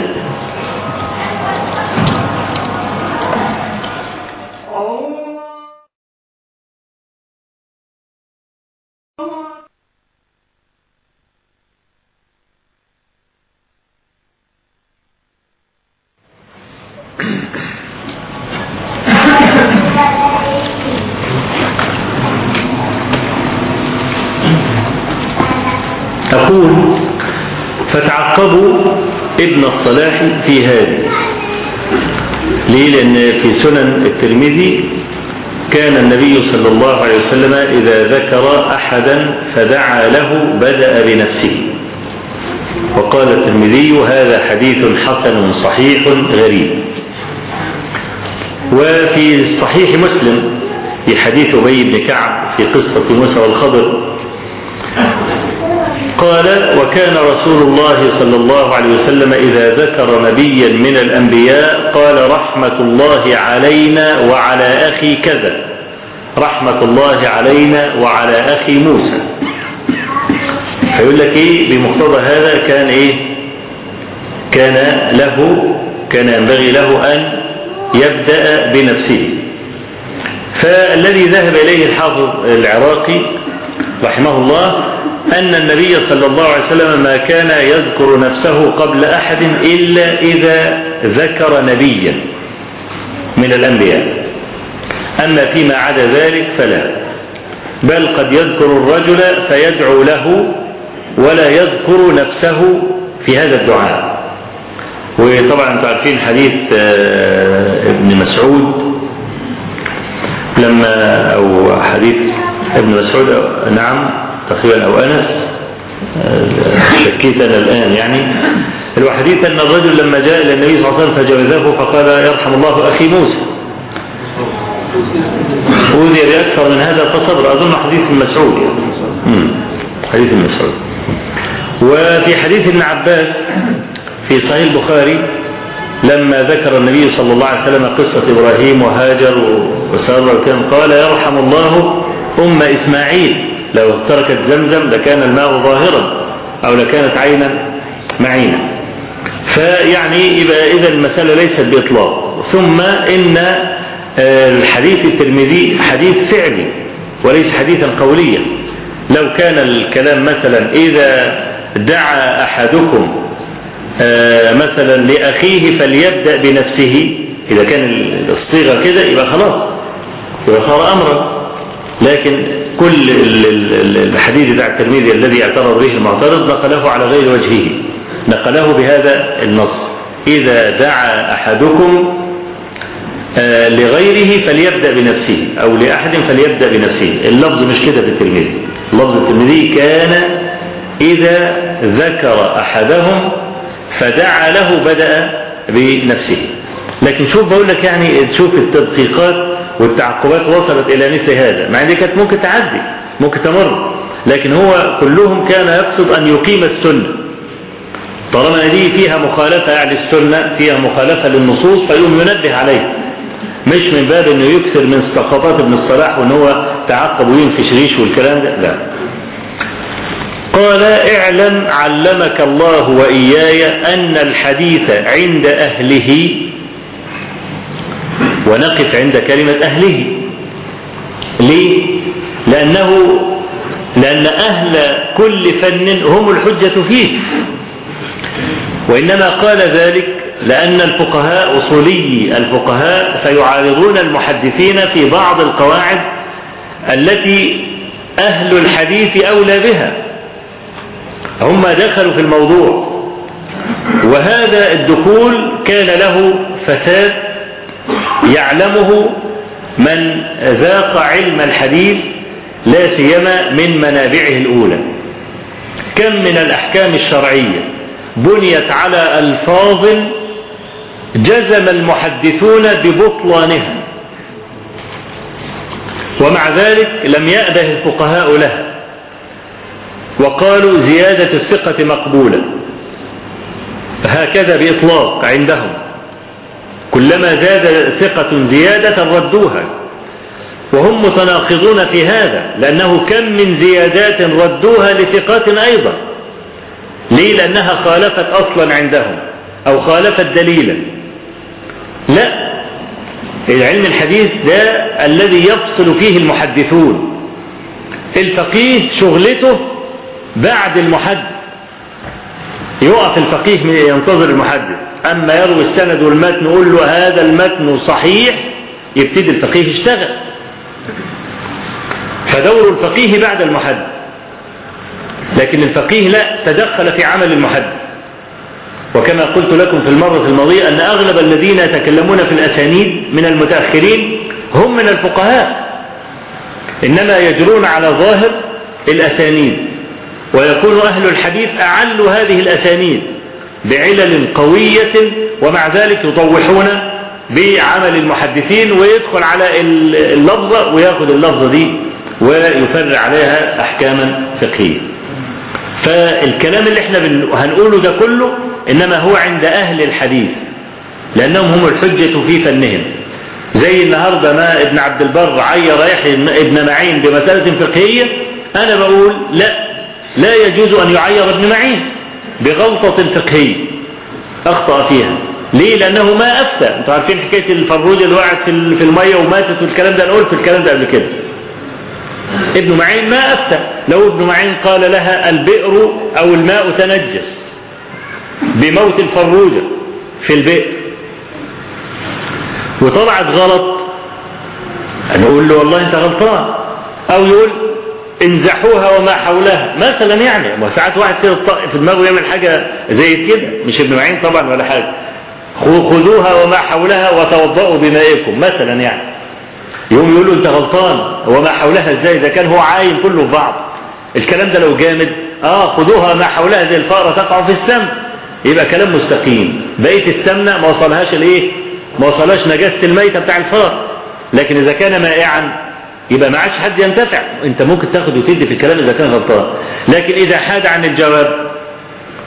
أقول فتعقبوا ابن الصلاح في هذه. ليه؟ لأن في سنن الترمذي كان النبي صلى الله عليه وسلم إذا ذكر أحدا فدعا له بدأ بنفسه، وقال الترمذي هذا حديث حسن صحيح غريب. وفي صحيح مسلم في حديث أبي بن كعب في قصة موسى والخضر قال وكان رسول الله صلى الله عليه وسلم إذا ذكر نبيا من الأنبياء قال رحمة الله علينا وعلى أخي كذا، رحمة الله علينا وعلى أخي موسى. فيقول لك بمقتضى هذا كان ينبغي له أن يبدأ بنفسه. فالذي ذهب إليه الحافظ العراقي رحمه الله أن النبي صلى الله عليه وسلم ما كان يذكر نفسه قبل أحد إلا إذا ذكر نبيا من الأنبياء، أما فيما عدا ذلك فلا، بل قد يذكر الرجل فيدعو له ولا يذكر نفسه في هذا الدعاء. وطبعا انتم عارفين حديث ابن مسعود أو حديث ابن مسعود نعم تقريبا أو أنس، شكيت أنا الآن يعني، الحديث أن الرجل لما جاء إلى النبي صلى الله عليه وسلم فجوزه فقال يرحم الله أخي موسى، أوذي بأكثر من هذا فصبر. أظن حديث المسعود حديث المسعود. وفي حديث ابن عباس في صحيح البخاري لما ذكر النبي صلى الله عليه وسلم قصة إبراهيم وهاجر وسارة وكان قال يرحم الله أم إسماعيل لو تركت زمزم لكان الماء ظاهرا أو لكانت عينا معينا. فيعني إذا المسألة ليست بإطلاق. ثم إن الحديث الترمذي حديث فعلي وليس حديثا قوليا. لو كان الكلام مثلا إذا دعا أحدكم مثلا لأخيه فليبدأ بنفسه، إذا كان الصيغة كده يبقى خلاص يبقى صار أمرا. لكن كل الحديث بتاع الترمذي الذي اعترض به المعترض نقله على غير وجهه، نقله بهذا النص: إذا دعا أحدكم لغيره فليبدأ بنفسه أو لأحد فليبدأ بنفسه. اللفظ مش كده في الترمذي. اللفظ الترمذي كان إذا ذكر أحدهم فدعا له بدأ بنفسه. لكن شوف بقول لك يعني تشوف التدقيقات والتعقبات وصلت إلى مثل هذا، مع ذلك كانت ممكن تعدي ممكن تمر، لكن هو كلهم كان يقصد أن يقيم السنة. طالما دي فيها مخالفة للسنة فيها مخالفة للنصوص فيقوم ينبه عليه، مش من باب انه يكثر من سقطات ابن الصلاح وان هو تعقب وينفش ريش والكلام ده، لا. قال اعلم علمك الله وإياي أن الحديث عند أهله، ونقف عند كلمة أهله. ليه؟ لأن أهل كل فن هم الحجة فيه، وإنما قال ذلك لأن الفقهاء أصولي الفقهاء سيعارضون المحدثين في بعض القواعد التي أهل الحديث أولى بها. هم دخلوا في الموضوع، وهذا الدخول كان له فساد يعلمه من ذاق علم الحديث لا سيما من منابعه الأولى. كم من الأحكام الشرعية بنيت على ألفاظ جزم المحدثون ببطلانها، ومع ذلك لم يأبه الفقهاء لها وقالوا زيادة الثقة مقبولة، هكذا بإطلاق عندهم. كلما زاد ثقة زيادة ردوها، وهم متناقضون في هذا، لأنه كم من زيادات ردوها لثقات أيضا. ليه؟ لأنها خالفت أصلا عندهم أو خالفت دليلا. لا، العلم الحديث ده الذي يفصل فيه المحدثون. الفقيه شغلته بعد المحدث، يقف الفقيه ينتظر المحدث، أما يروي السند والمتن يقول له هذا المتن صحيح يبتدي الفقيه يشتغل. فدور الفقيه بعد المحدث، لكن الفقيه لا تدخل في عمل المحدث. وكما قلت لكم في المرة الماضية أن أغلب الذين يتكلمون في الأسانيد من المتأخرين هم من الفقهاء، إنما يجرون على ظاهر الأسانيد، ويكون أهل الحديث أعلوا هذه الأسانيد بعلل قوية، ومع ذلك يطوحون بعمل المحدثين ويدخل على اللفظة ويأخذ اللفظة دي ويفرع عليها أحكاما فقهية. فالكلام اللي احنا هنقوله ده كله إنما هو عند أهل الحديث، لأنهم هم الحجة في فنهم. زي النهاردة ما ابن عبد البر عير يحيى ابن معين بمسألة فقهية، أنا بقول لا يجوز أن يعير ابن معين بغلطة فقهية أخطأ فيها. ليه؟ لأنه ما أفتى. أنتوا عارفين حكاية الفروجة اللي وقعت في المية وماتت والكلام ده، أنا قلت الكلام ده قبل كده. ابن معين ما أفتى. لو ابن معين قال لها البئر أو الماء تنجس بموت الفروجة في البئر وطلعت غلط، أنا أقول له والله أنت غلطان. أو يقول انزحوها وما حولها مثلا، يعني ساعات واحد كده في دماغه يعمل حاجة زي كده، مش ابن معين طبعا ولا حاجة. خذوها وما حولها وتوضؤوا بمائكم مثلا، يعني يقوم يقول له انت غلطان، وما حولها ازاي؟ ده كان هو عاين كله في بعض. الكلام ده لو جامد خذوها وما حولها زي الفأرة تقع في السمن، يبقى كلام مستقيم. بقية السمنة ما وصلهاش الايه؟ ما وصلهاش نجاسة الميتة بتاع الفار. لكن اذا كان مائعا يبقى ما عادش حد ينتفع. انت ممكن تاخد وتدي في الكلام اذا كان غلطان، لكن اذا حاد عن الجواب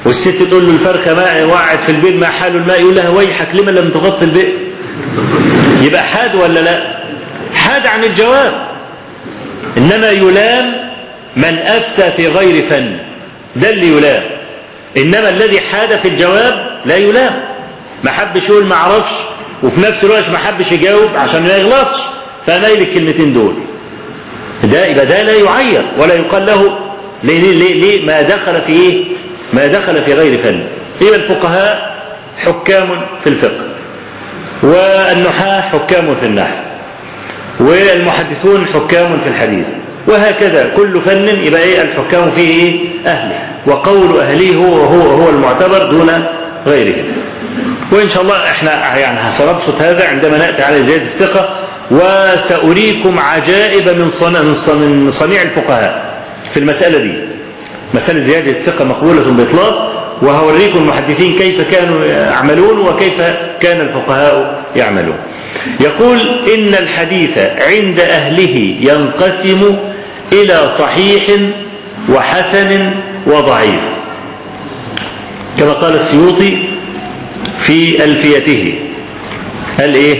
والست تقول له الفرخة ماء وقعت في البيت ما حال الماء، يقول لها ويحك لما لم تغطي البئر. يبقى حاد ولا لا؟ حاد عن الجواب. إنما يلام من أفتى في غير فن، ده اللي يلام. إنما الذي حاد في الجواب لا يلام، ما حبش يقول ما عرفش، وفي نفس الوقت ما حبش يجاوب عشان ما يغلطش، فمايل الكلمتين دول. ده يبقى ده لا يعير ولا يقال له ليه ما دخل في ايه؟ ما دخل في غير فن. يبقى الفقهاء حكام في الفقه، والنحاة حكام في النحو، والمحدثون حكام في الحديث، وهكذا كل فن يبقى ايه الحكام فيه ايه؟ اهله، وقول اهله هو المعتبر دون غيره. وان شاء الله احنا يعني سنبسط هذا عندما ناتي على زيادة الثقة، وسأريكم عجائب من صنيع الفقهاء في المسألة دي، مسألة زيادة الثقة مقبولة بإطلاق، وهوريكم المحدثين كيف كانوا يعملون وكيف كان الفقهاء يعملون. يقول إن الحديث عند أهله ينقسم إلى صحيح وحسن وضعيف، كما قال السيوطي في ألفيته. قال إيه؟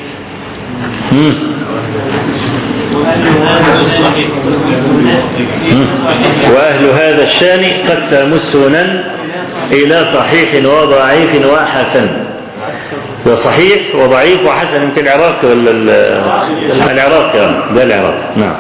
وأهل هذا الشان قسموا السنن إلى صحيح وضعيف وحسن. وصحيح وضعيف وحسن يمكن العراق ولا العراق؟ ده العراق. نعم.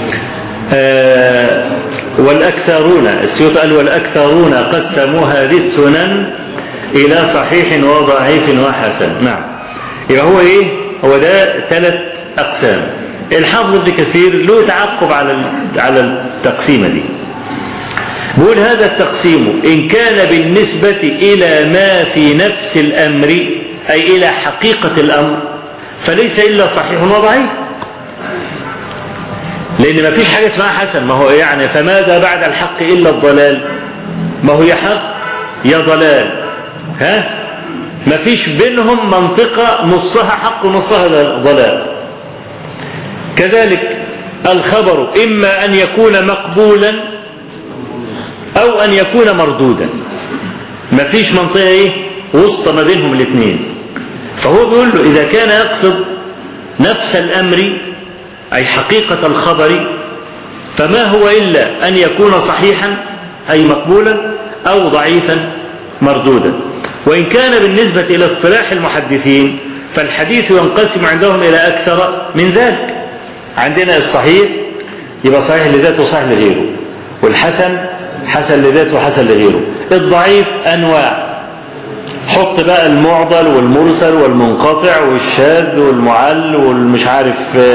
والأكثرون، السيوط قال والأكثرون قسموا هذه السنن إلى صحيح وضعيف وحسن. نعم. يبقى هو إيه؟ هو ده 3 أقسام. الحافظ ابن كثير له تعقب على التقسيمة دي. بقول هذا التقسيم إن كان بالنسبة إلى ما في نفس الأمر، أي إلى حقيقة الأمر، فليس إلا صحيح وضعيف، لأن ما فيش حاجة اسمها حسن. ما هو يعني فماذا بعد الحق إلا الضلال؟ ما هو يا حق يا ضلال، ها؟ ما فيش بينهم منطقة نصها حق ونصها ضلال. كذلك الخبر إما أن يكون مقبولا أو أن يكون مردودا، ما فيش منطقة إيه وسط ما بينهم الاثنين. فهو بيقول له إذا كان يقصد نفس الأمر أي حقيقة الخبر، فما هو إلا أن يكون صحيحا أي مقبولا أو ضعيفا مردودا. وإن كان بالنسبة إلى اصطلاح المحدثين فالحديث ينقسم عندهم إلى أكثر من ذلك. عندنا الصحيح يبقى صحيح لذاته وصحيح لغيره، والحسن حسن لذاته وحسن لغيره. الضعيف أنواع، حط بقى المعضل والمرسل والمنقطع والشاذ والمعل والمش عارف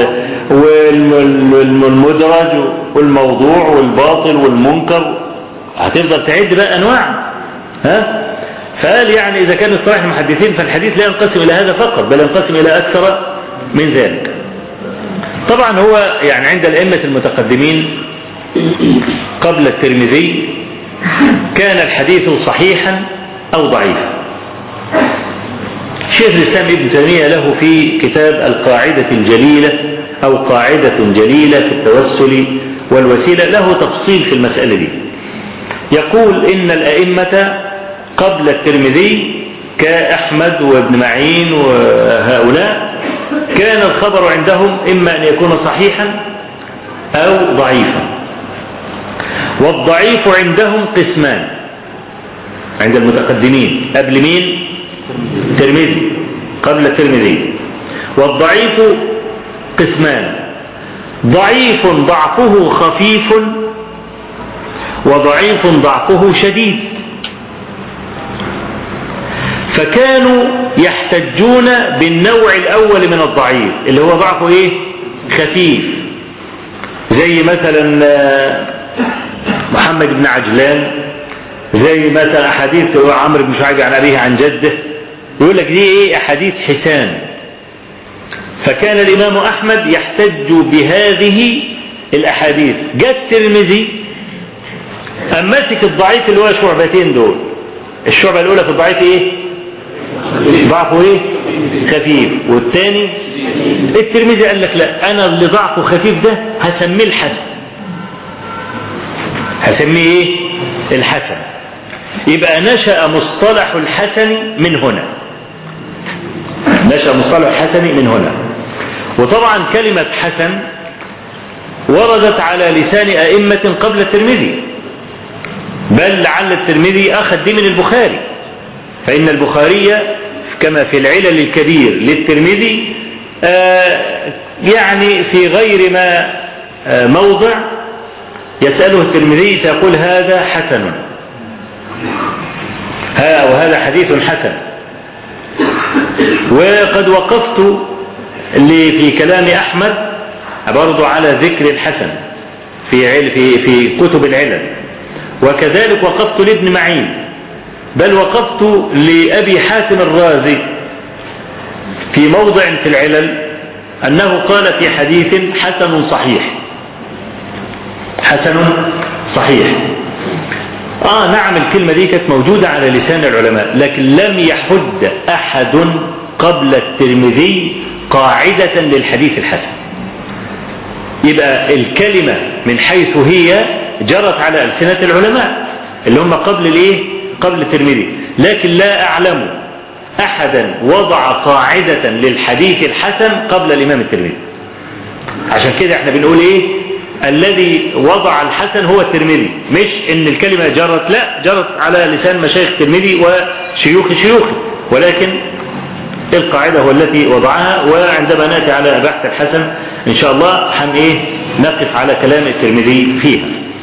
والمدرج والموضوع والباطل والمنكر، هتفضل تعد بقى أنواع. ها؟ فقال يعني إذا كان اصطلاح المحدثين فالحديث لا ينقسم إلى هذا فقط، بل ينقسم إلى أكثر من ذلك. طبعا هو يعني عند الأئمة المتقدمين قبل الترمذي كان الحديث صحيحا أو ضعيفا. شيخ الإسلام ابن تيمية له في كتاب القاعدة الجليلة أو قاعدة جليلة في التوسل والوسيلة له تفصيل في المسألة دي. يقول إن الأئمة قبل الترمذي كأحمد وابن معين وهؤلاء كان الخبر عندهم إما أن يكون صحيحا أو ضعيفا. والضعيف عندهم قسمان عند المتقدمين قبل مين؟ الترمذي، قبل الترمذي. والضعيف قسمان، ضعيف ضعفه خفيف وضعيف ضعفه شديد. فكانوا يحتجون بالنوع الأول من الضعيف اللي هو ضعفه إيه؟ خفيف، زي مثلا محمد بن عجلان، زي مثلا أحاديث عمرو بن شعيب عن أبيه عن جده، يقول لك دي إيه؟ أحاديث حسان. فكان الإمام أحمد يحتج بهذه الأحاديث. جاء الترمذي أمسك الضعيف اللي هو شعبتين دول. الشعبة الأولى في الضعيف إيه؟ ضعفه إيه؟ خفيف. والثاني الترمذي قال لك لا، أنا اللي ضعفه خفيف ده هسميه الحسن، هسميه إيه؟ الحسن. يبقى نشأ مصطلح الحسن من هنا، نشأ مصطلح الحسن من هنا. وطبعا كلمة حسن وردت على لسان أئمة قبل الترمذي، بل لعل الترمذي أخذ دي من البخاري، فإن البخاري كما في العلل الكبير للترمذي يعني في غير ما موضع يسأله الترمذي فيقول هذا حسن، وهذا حديث حسن. وقد وقفت في كلام أحمد برضو على ذكر الحسن في كتب العلل، وكذلك وقفت لابن معين، بل وقفت لأبي حاتم الرازي في موضع في العلل أنه قال في حديث حسن صحيح، حسن صحيح. نعم الكلمة دي كانت موجودة على لسان العلماء، لكن لم يحد أحد قبل الترمذي قاعدة للحديث الحسن. يبقى الكلمة من حيث هي جرت على ألسنة العلماء اللي هم قبل الترمذي، لكن لا أعلم أحدا وضع قاعدة للحديث الحسن قبل الإمام الترمذي. عشان كده احنا بنقول الذي وضع الحسن هو الترمذي، مش ان الكلمة جرت، لا، جرت على لسان مشايخ الترمذي وشيوخ شيوخه، ولكن القاعدة هو التي وضعها. وعندما نأتي على بحث الحسن ان شاء الله نقف على كلام الترمذي فيها.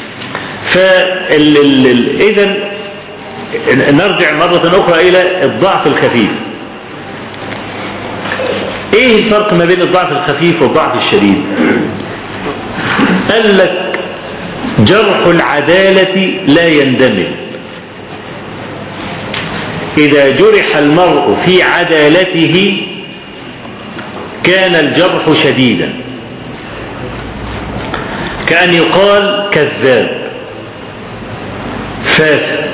إذن نرجع مرة أخرى إلى الضعف الخفيف. إيه الفرق ما بين الضعف الخفيف والضعف الشديد؟ قال لك جرح العدالة لا يندمج. إذا جرح المرء في عدالته كان الجرح شديدا، كأن يقال كذاب فاسد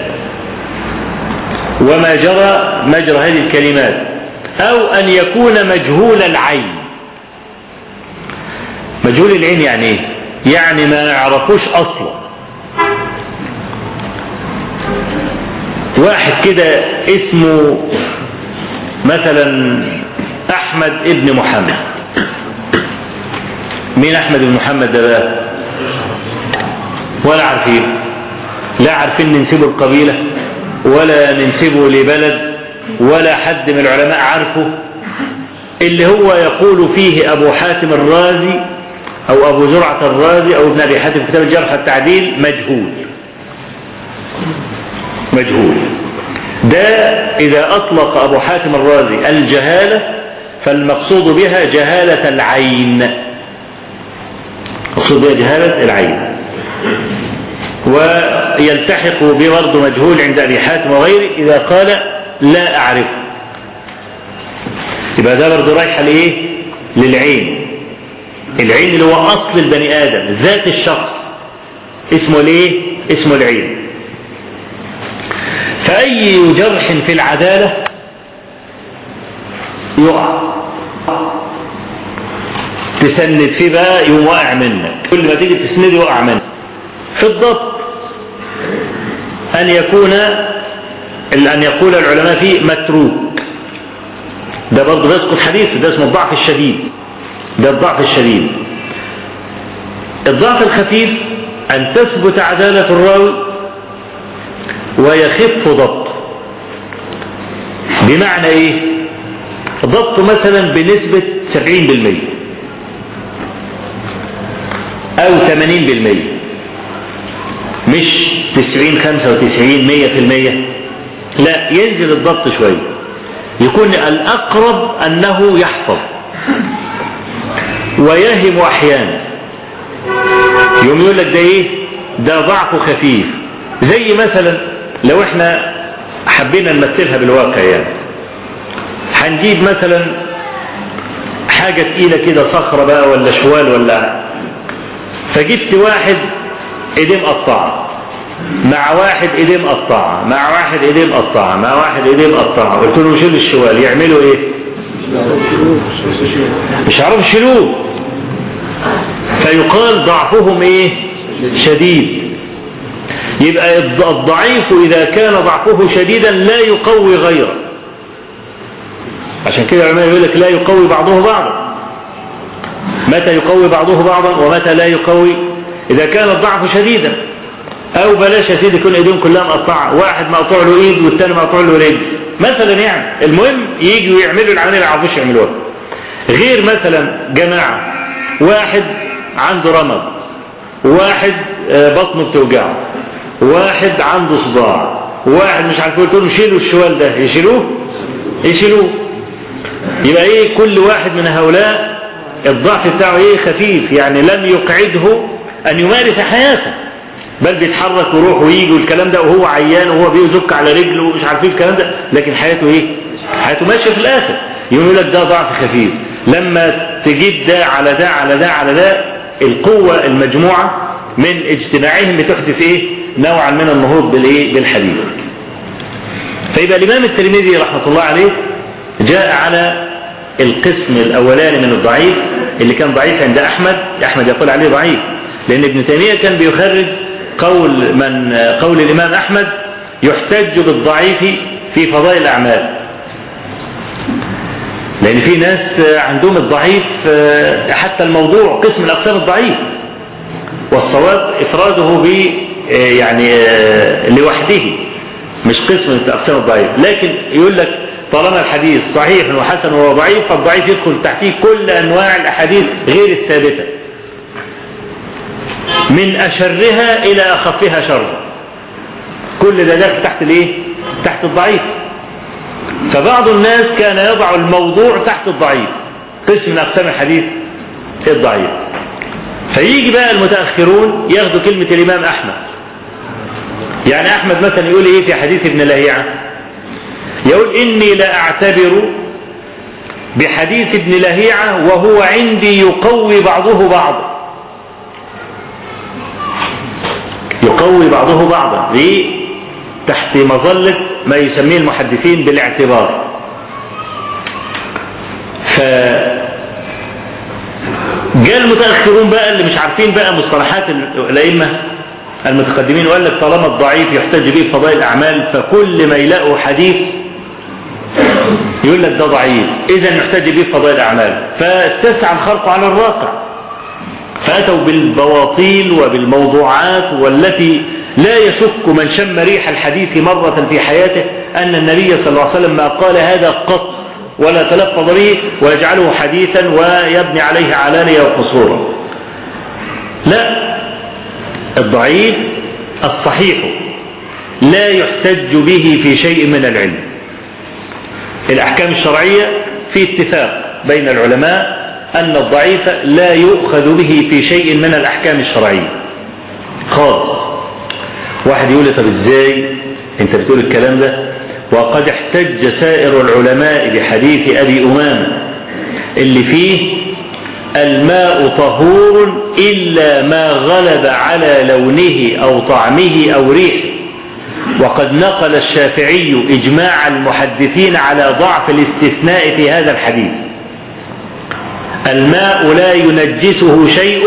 وما جرى مجرى هذه الكلمات، أو أن يكون مجهول العين. مجهول العين يعني إيه؟ يعني ما يعرفوش أصلا. واحد كده اسمه مثلا أحمد ابن محمد. مين أحمد ابن محمد ده بقى؟ ولا عارفين، لا عارفين ننسبه القبيلة ولا ننسبه لبلد ولا حد من العلماء عارفه. اللي هو يقول فيه أبو حاتم الرازي أو أبو زرعة الرازي أو ابن أبي حاتم كتاب الجرح والتعديل مجهول. ده إذا أطلق أبو حاتم الرازي الجهالة فالمقصود بها جهالة العين، مقصود بها جهالة العين. ويلتحق ببرضه مجهول عند أبي حاتم وغيره إذا قال لا أعرفه، يبقى ده برضه رايح للعين. العين اللي هو أصل البني آدم، ذات الشخص، اسمه العين. فأي جرح في العدالة يقع، تسند فيه بقى يوم واقع منك، كل ما تيجي تسند يقع منك. في الضبط أن يقول العلماء فيه متروك، ده برضه بيسقط حديث، ده اسمه الضعف الشديد. ده الضعف الشديد. الضعف الخفيف أن تثبت عدالة الراوي ويخف ضبطه. بمعنى إيه؟ ضبطه مثلا بنسبة 70% أو 80%، مش 90 95 100%، لا، ينزل الضبط شوية، يكون الأقرب أنه يحفظ ويهم أحيانا. يوم يقول لك ده ضعف خفيف. زي مثلا لو احنا حبينا نمثلها بالواقع، هنجيب مثلا حاجة تقيلة كده، صخرة بقى ولا شوال ولا، فجبت واحد ايديه مقطعة مع واحد ايديه مقطعة مع واحد ايديه مقطعة مع واحد ايديه مقطعة، قلت له شيل الشوال، يعملوا ايه؟ مش عارف يشيلوه، فيقال ضعفهم شديد. يبقى الضعيف إذا كان ضعفه شديدا لا يقوي غيره. عشان كده العلماء يقول لك لا يقوي بعضه بعضا. متى يقوي بعضه بعضا ومتى لا يقوي؟ إذا كان الضعف شديدا. أو بلاش يا سيدي يكون ايديهم كلها مقطعة، واحد مقطوع له ايد والثاني مقطوع له رجل مثلا، يعني المهم ييجوا يعملوا العملية اللي ما يعرفوش يعملوها. غير مثلا جماعة، واحد عنده رمض، واحد بطنه بتوجعه، واحد عنده صداع، واحد مش عارف، قلت لهم شيلوا الشوال ده، يشيلوه. يبقى ايه؟ كل واحد من هؤلاء الضعف بتاعه ايه؟ خفيف، يعني لم يقعده ان يمارس حياته، بل بيتحرك ويروح ويجي والكلام ده، وهو عيان وهو بيزك على رجله ومش عارف ايه الكلام ده، لكن حياته ايه؟ حياته ماشيه في الاخر. يقول لك ده ضعف خفيف. لما تجيب ده على ده على ده على ده، القوه المجموعه من اجتماعهم بتحدث ايه؟ نوعا من النهوض بالايه؟ بالحديث. فيبقى الامام الترمذي رحمه الله عليه جاء على القسم الاولاني من الضعيف اللي كان ضعيف عند احمد يقول عليه ضعيف، لان ابن تيميه كان بيخرج قول الامام احمد يحتج بالضعيف في فضائل الاعمال، لان في ناس عندهم الضعيف حتى الموضوع قسم من اقسام الضعيف، والصواب افراده ب يعني لوحده مش قسم من اقسام الضعيف. لكن يقول لك طالما الحديث صحيح وحسن وهو ضعيف، فالضعيف يدخل تحتيه كل انواع الاحاديث غير الثابته، من اشرها الى اخفها شرا، كل ده داخل تحت الايه؟ تحت الضعيف. فبعض الناس كان يضع الموضوع تحت الضعيف، قسم من اقسام الحديث الضعيف. فيجي بقى المتاخرون ياخدوا كلمه الامام احمد. يعني احمد مثلا يقول ايه في حديث ابن لهيعة؟ يقول اني لا اعتبر بحديث ابن لهيعة وهو عندي يقوي بعضه بعضا. يقوي بعضه بعضا ليه؟ تحت مظلة ما يسميه المحدثين بالاعتبار. فجاء المتأخرون بقى اللي مش عارفين بقى مصطلحات الأئمة المتقدمين، وقال لك طالما الضعيف يحتج به فضائل الأعمال، فكل ما يلاقوا حديث يقول لك ده ضعيف، إذن يحتج به فضائل الأعمال، فاتسع الخلق على الواقع، فأتوا بالبواطيل وبالموضوعات والتي لا يشك من شم ريح الحديث مرة في حياته أن النبي صلى الله عليه وسلم ما قال هذا قط ولا تلفظ به، ويجعله حديثا ويبني عليه علانية وقصورا. لا، الضعيف الصحيح لا يحتج به في شيء من العلم. الأحكام الشرعية في اتفاق بين العلماء أن الضعيف لا يؤخذ به في شيء من الأحكام الشرعية خالص. واحد يقول لي طب ازاي انت بتقول الكلام ده وقد احتج سائر العلماء بحديث أبي أمامة اللي فيه الماء طهور إلا ما غلب على لونه أو طعمه أو ريحه، وقد نقل الشافعي إجماع المحدثين على ضعف الاستثناء في هذا الحديث. الماء لا ينجسه شيء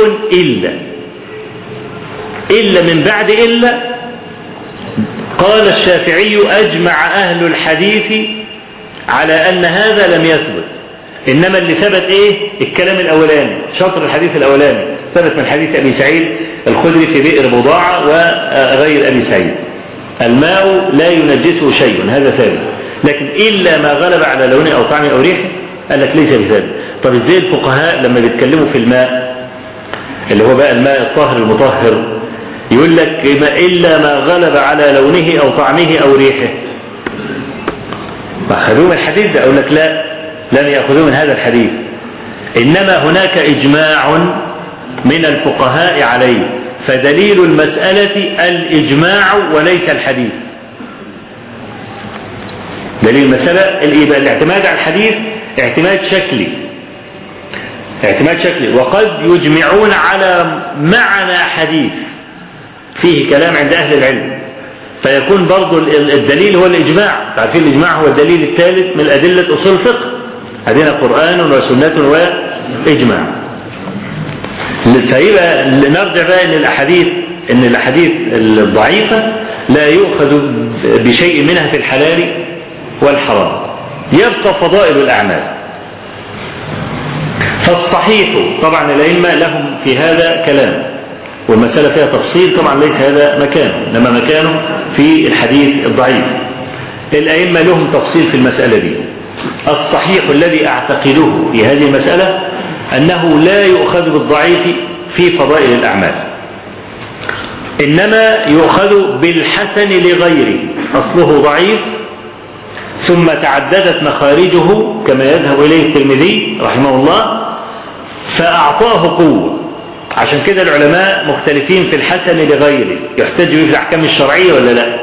إلا من بعد إلا. قال الشافعي أجمع أهل الحديث على أن هذا لم يثبت، إنما اللي ثبت إيه؟ الكلام الأولاني، شطر الحديث الأولاني ثبت من حديث أبي سعيد الخدري في بئر بضاعة وغير أبي سعيد. الماء لا ينجسه شيء، هذا ثابت، لكن إلا ما غلب على لونه أو طعمه أو ريحه قال لك ليس بثابت. طب إزاي الفقهاء لما بيتكلموا في الماء اللي هو بقى الماء الطاهر المطهر يقول لك إلا ما غلب على لونه أو طعمه أو ريحه؟ فأخذوه من الحديث ده، أقول لك لا، لم يأخذوه من هذا الحديث، إنما هناك إجماع من الفقهاء عليه، فدليل المسألة الإجماع وليس الحديث. دليل المسألة الاعتماد على الحديث اعتماد شكلي، وقد يجمعون على معنى حديث فيه كلام عند أهل العلم، فيكون برضو الدليل هو الإجماع. تعرفين الإجماع هو الدليل الثالث من أدلة أصول الفقه، عندنا قرآن وسنة وإجماع. فيبقى نرجع بقى إن الأحاديث ان الاحاديث الضعيفة لا يؤخذ بشيء منها في الحلال والحرام، يبقى فضائل الأعمال. فالصحيح طبعا الأئمة لهم في هذا كلام، والمسألة فيها تفصيل، طبعا ليس هذا مكانه، إنما مكانه في الحديث الضعيف. الأئمة لهم تفصيل في المسألة دي. الصحيح الذي أعتقده في هذه المسألة أنه لا يؤخذ بالضعيف في فضائل الأعمال، إنما يؤخذ بالحسن لغيره، أصله ضعيف ثم تعددت مخارجه كما يذهب إليه الترمذي رحمه الله فأعطاه قوة. عشان كده العلماء مختلفين في الحسن لغيره، يحتج به في الأحكام الشرعية ولا لا؟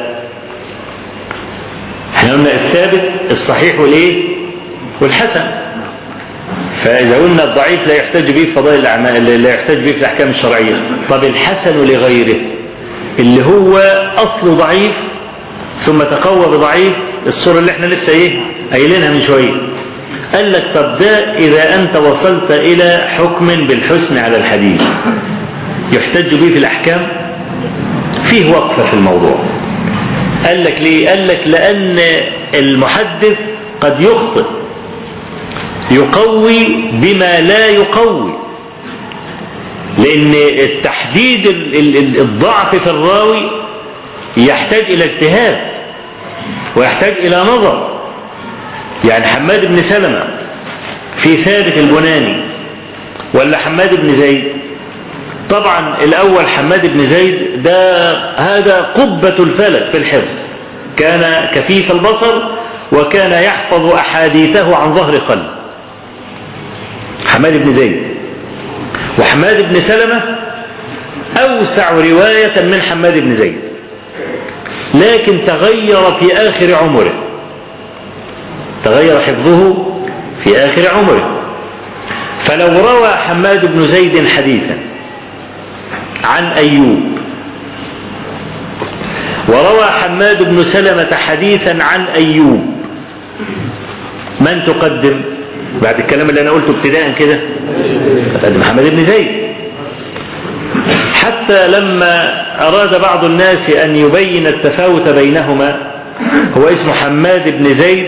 احنا قلنا الثابت الصحيح والإيه؟ والحسن. فإذا قلنا الضعيف لا يحتج به في فضائل الأعمال، لا يحتج به في الأحكام الشرعية. طب الحسن لغيره اللي هو أصله ضعيف ثم تقوى بضعيف، الصورة اللي احنا لسه قايلينها من شوية. قال لك طب ده إذا أنت وصلت إلى حكم بالحسن على الحديث يحتج به في الأحكام، فيه وقفة في الموضوع. قال لك ليه؟ قال لك لأن المحدث قد يخطئ، يقوي بما لا يقوي، لأن التحديد الضعف في الراوي يحتاج إلى اجتهاد ويحتاج إلى نظر. يعني حماد بن سلمة في ثابت البناني ولا حماد بن زيد؟ طبعا الأول حماد بن زيد ده هذا قبة الفلك في الحفظ، كان كفيف البصر وكان يحفظ أحاديثه عن ظهر قلب، حماد بن زيد. وحماد بن سلمة أوسع رواية من حماد بن زيد، لكن تغير في آخر عمره، تغير حفظه في آخر عمره. فلو روى حماد بن زيد حديثا عن أيوب وروى حماد بن سلمة حديثا عن أيوب، من تقدم بعد الكلام اللي أنا قلته ابتداء كده؟ تقدم حماد بن زيد. حتى لما أراد بعض الناس أن يبين التفاوت بينهما، هو اسمه حماد بن زيد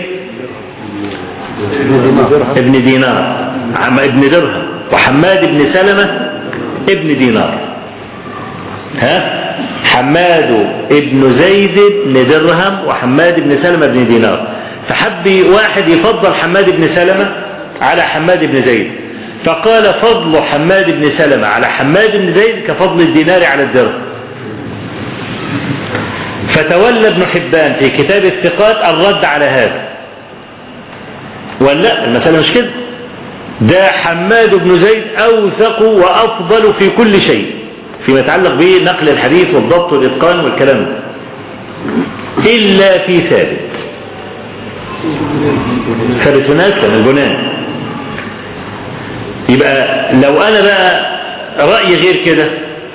ابن دينار ابن درهم، وحماد بن سلمة ابن دينار. حماد ابن زيد بن درهم وحماد بن سلمة بن دينار. فحب واحد يفضل حماد بن سلمة على حماد بن زيد، فقال فضل حماد بن سلمة على حماد بن زيد كفضل الدينار على الدرهم. فتولى ابن حبان في كتاب الثقات الرد على هذا، ولا المسألة مش كده، ده حماد بن زيد أوثق وأفضل في كل شيء فيما يتعلق بنقل الحديث والضبط والإتقان والكلام ده، إلا في ثابت بن أسلم البناني. يبقى لو أنا بقى رأيي غير كده،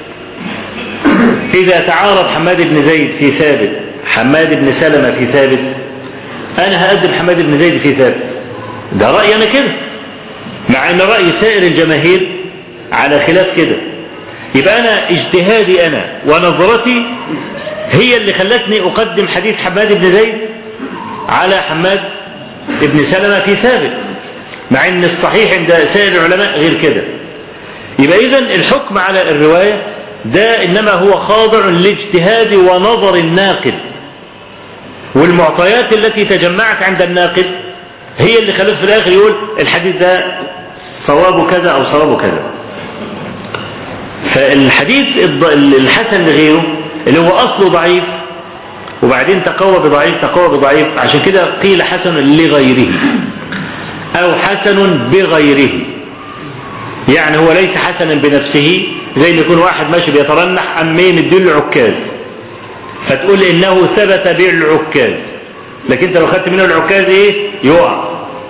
إذا تعارض حماد بن زيد في ثابت حماد بن سلمة في ثابت، أنا هقدم حماد بن زيد في ثابت، ده رأيي أنا كده، مع أن رأي سائر الجماهير على خلاف كده. يبقى أنا اجتهادي أنا ونظرتي هي اللي خلتني أقدم حديث حماد بن زيد على حماد بن سلمة في ثابت، مع أن الصحيح عند سائر العلماء غير كده. يبقى إذن الحكم على الرواية ده إنما هو خاضع لاجتهاد ونظر الناقد، والمعطيات التي تجمعت عند الناقد هي اللي خلت في الآخر يقول الحديث ده صوابه كذا أو صوابه كذا. فالحديث الحسن لغيره اللي هو أصله ضعيف وبعدين تقوى بضعيف، عشان كده قيل حسن لغيره أو حسن بغيره. يعني هو ليس حسنا بنفسه، زي ما يكون واحد ماشي بيترنح أمين الدل عكاز فتقول إنه ثبت بالعكاز، لكن انت لو خدت منه العكاز يقع.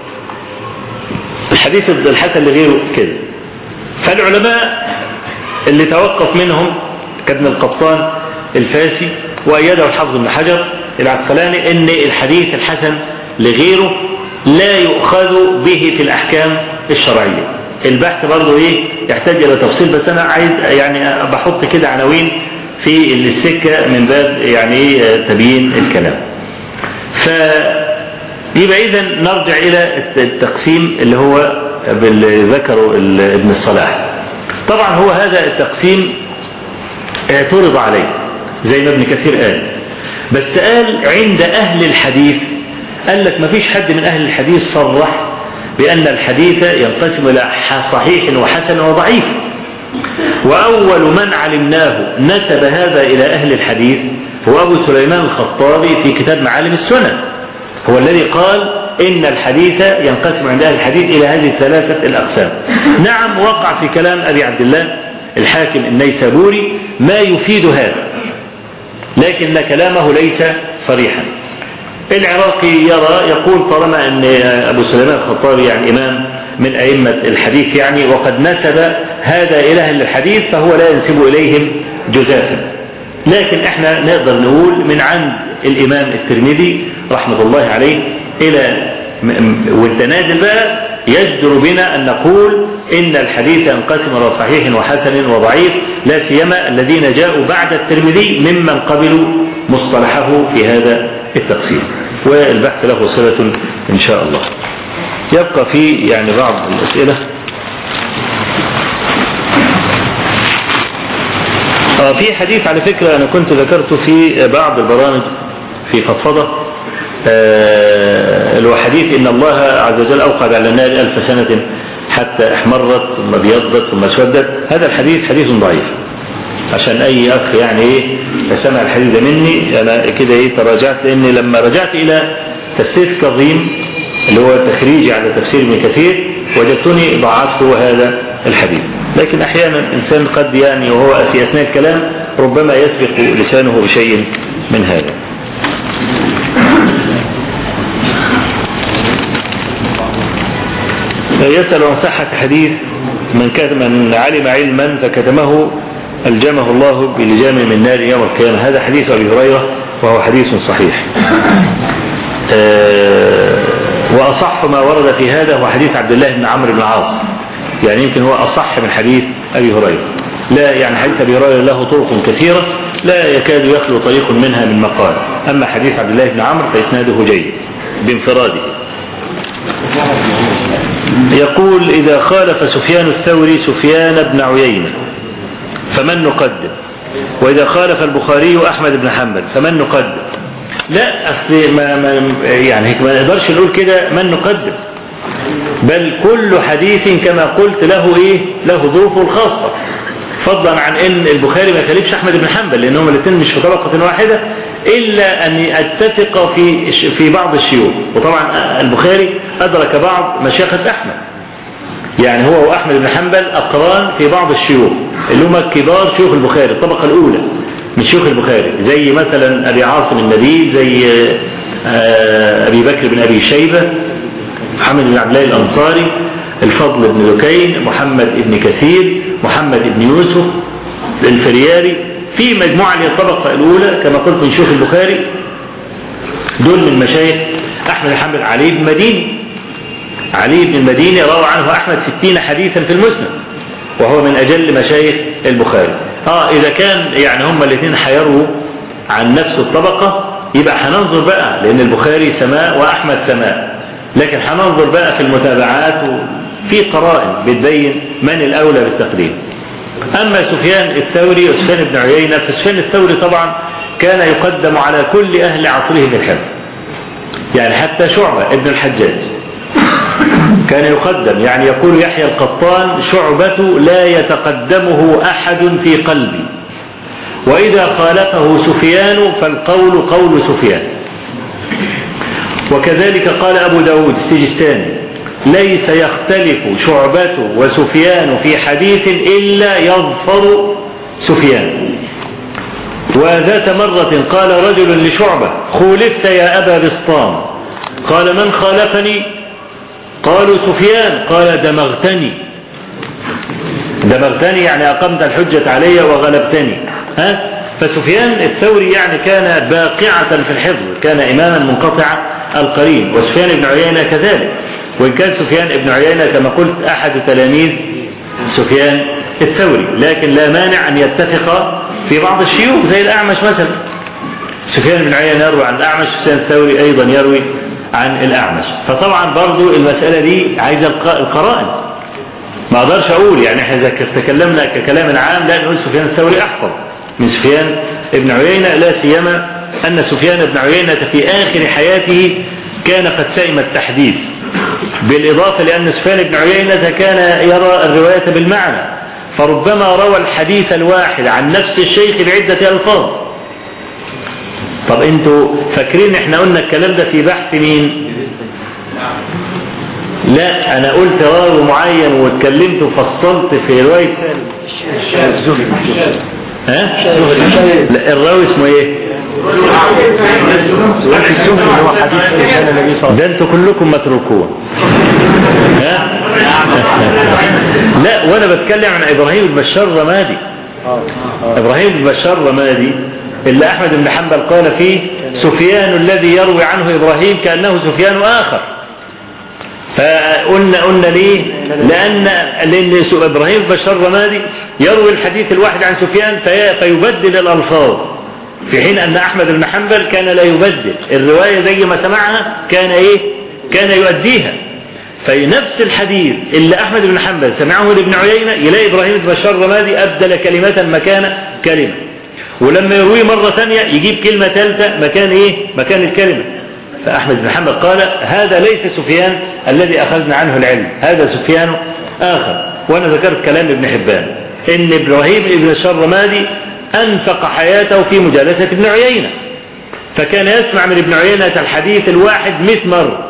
الحديث الحسن لغيره كده. فالعلماء اللي توقف منهم كابن القطان الفاسي وأيده الحافظ بن حجر العسقلاني ان الحديث الحسن لغيره لا يؤخذ به في الأحكام الشرعية. البحث برضو يحتاج إلى تفصيل، بس أنا عايز يعني بحط كده عناوين في السكة من باب يعني تبيين الكلام. فيبقى إذن نرجع إلى التقسيم اللي هو ذكره ابن الصلاح. طبعا هو هذا التقسيم اعترض عليه زي ما ابن كثير قال، بس قال عند أهل الحديث قال لك ما فيش حد من أهل الحديث صرح بأن الحديث ينقسم إلى صحيح وحسن وضعيف، وأول من علمناه نسب هذا إلى أهل الحديث هو أبو سليمان الخطابي في كتاب معالم السنن، هو الذي قال إن الحديث ينقسم عند أهل الحديث إلى هذه الثلاثة الأقسام. نعم وقع في كلام أبي عبد الله الحاكم النيسابوري ما يفيد هذا، لكن كلامه ليس صريحا. العراقي يقول طالما أن أبو سليمان الخطابي يعني إمام من أئمة الحديث يعني وقد نسب هذا إلى أهل الحديث فهو لا ينسب إليهم جزافا. لكن احنا نقدر نقول من عند الإمام الترمذي رحمة الله عليه إلى والتنازل بقى يجدر بنا أن نقول إن الحديث ينقسم إلى صحيح وحسن وضعيف، لا سيما الذين جاءوا بعد الترمذي ممن قبلوا مصطلحه في هذا التقسيم، والبحث له صلة إن شاء الله. يبقى في يعني بعض الأسئلة. في حديث على فكرة أنا كنت ذكرته في بعض البرامج في فضفضة، اللي هو حديث إن الله عز وجل أوقد على النار 1000 سنة حتى احمرت ثم ابيضت ثم اسودت. هذا الحديث حديث ضعيف، عشان أي أخ يعني سمع الحديث ده مني أنا كده تراجعت، لأني لما رجعت إلى تفسير كظيم اللي هو تخريجي على تفسير ابن كثير وجدتني ضعفت هذا الحديث. لكن أحيانا الإنسان قد يعني وهو في أثناء الكلام ربما يسبق لسانه بشيء من هذا. يسأل عن صحة حديث من علم علما فكتمه ألجمه الله بلجام من نار يوم القيامة. هذا حديث أبي هريرة وهو حديث صحيح. وأصح ما ورد في هذا هو حديث عبد الله بن عمرو بن العاص، يعني يمكن هو أصح من حديث أبي هريرة. لا يعني حديث أبي هريرة له طرق كثيرة لا يكاد يخلو طريق منها من مقال، أما حديث عبد الله بن عمرو فإسناده جيد بانفراده. يقول إذا خالف سفيان الثوري سفيان بن عيينة فمن نقدم؟ وإذا خالف البخاري أحمد بن حنبل فمن نقدم؟ لا أصل يعني ما نقدرش نقول كده من نقدم، بل كل حديث كما قلت له له ظروفه الخاصة، فضلا عن ان البخاري ما يخالفش احمد بن حنبل لانهم الاثنين مش في طبقة واحدة، الا ان اتفق في بعض الشيوخ. وطبعا البخاري ادرك بعض مشايخ احمد، يعني هو واحمد بن حنبل اقران في بعض الشيوخ اللي هم كبار شيوخ البخاري الطبقة الاولى من شيوخ البخاري، زي مثلا ابي عاصم النبيل، زي ابي بكر بن ابي شيبة، محمد بن عبد الله الانصاري، الفضل بن لكين، محمد بن كثير، محمد بن يوسف الفرياري، في مجموعة للطبقة الأولى كما قلت من شيوخ البخاري. دول من مشايخ أحمد بن حنبل. علي بن المديني روى عنه أحمد 60 حديثا في المسند، وهو من أجل مشايخ البخاري. إذا كان يعني هم الاثنين حيروا عن نفس الطبقة يبقى هننظر بقى، لأن البخاري سماء وأحمد سماء، لكن هننظر بقى في المتابعات وفي قرائن بتبين من الأولى بالتقديم. أما سفيان الثوري وسفيان بن عيينة، فسفيان الثوري طبعا كان يقدم على كل أهل عصره بالحفظ، يعني حتى شعبة ابن الحجاج كان يقدم، يعني يقول يحيى القطان شعبة لا يتقدمه أحد في قلبي، وإذا خالفه سفيان فالقول قول سفيان. وكذلك قال أبو داود السجستاني ليس يختلف شعبة وسفيان في حديث إلا يظفر سفيان. وذات مرة قال رجل لشعبة خولفت يا أبا بسطام، قال من خالفني؟ قالوا سفيان، قال دمغتني يعني أقمت الحجة علي وغلبتني. فسفيان الثوري يعني كان باقعة في الحفظ، كان إماما منقطع القرين، وسفيان بن عيينة كذلك، وإن كان سفيان بن عيينة كما قلت أحد تلاميذ سفيان الثوري، لكن لا مانع أن يتفق في بعض الشيوخ زي الأعمش مثلا، سفيان بن عيينة يروي عن الأعمش، سفيان الثوري أيضا يروي عن الأعمش. فطبعا برضو المسألة دي عايزة القرائن، ما أقدرش أقول يعني احنا إذا تكلمنا ككلام عام لا نقول سفيان الثوري أحفظ من سفيان بن عيينة، لا سيما أن سفيان بن عيينة في آخر حياته كان قد سئم التحديث، بالإضافة لأن سفيان بن عيينة كان يرى الرواية بالمعنى، فربما روى الحديث الواحد عن نفس الشيخ بعدة ألفاظ. طب انتوا فاكرين احنا قلنا الكلام ده في بحث مين؟ لا انا قلت راوي معين واتكلمت وفصلت في رواية لا الراوي اسمه ايه؟ ده انتوا كلكم متروكون. لا وانا بتكلم عن ابراهيم بن بشار الرمادي. ابراهيم بن بشار الرمادي اللي احمد بن حنبل قال فيه سفيان الذي يروي عنه ابراهيم كأنه سفيان اخر. فقلنا ليه؟ لان ابراهيم بن بشار الرمادي يروي الحديث الواحد عن سفيان فيبدل الالفاظ، في حين ان احمد بن حنبل كان لا يبدل الرواية زي ما سمعها، كان يؤديها. في نفس الحديث اللي احمد بن حنبل سمعه لابن عيينة يلاقي ابراهيم بن بشار الرمادي ابدل كلمة مكان كلمة، ولما يرويه مرة ثانية يجيب كلمة ثالثة مكان الكلمة. فأحمد بن حنبل قال هذا ليس سفيان الذي أخذنا عنه العلم، هذا سفيان آخر. وأنا ذكرت كلام ابن حبان إن إبراهيم بن بشار الرمادي أنفق حياته في مجالسة ابن عيينة، فكان يسمع من ابن عيينة الحديث الواحد 100 مرة.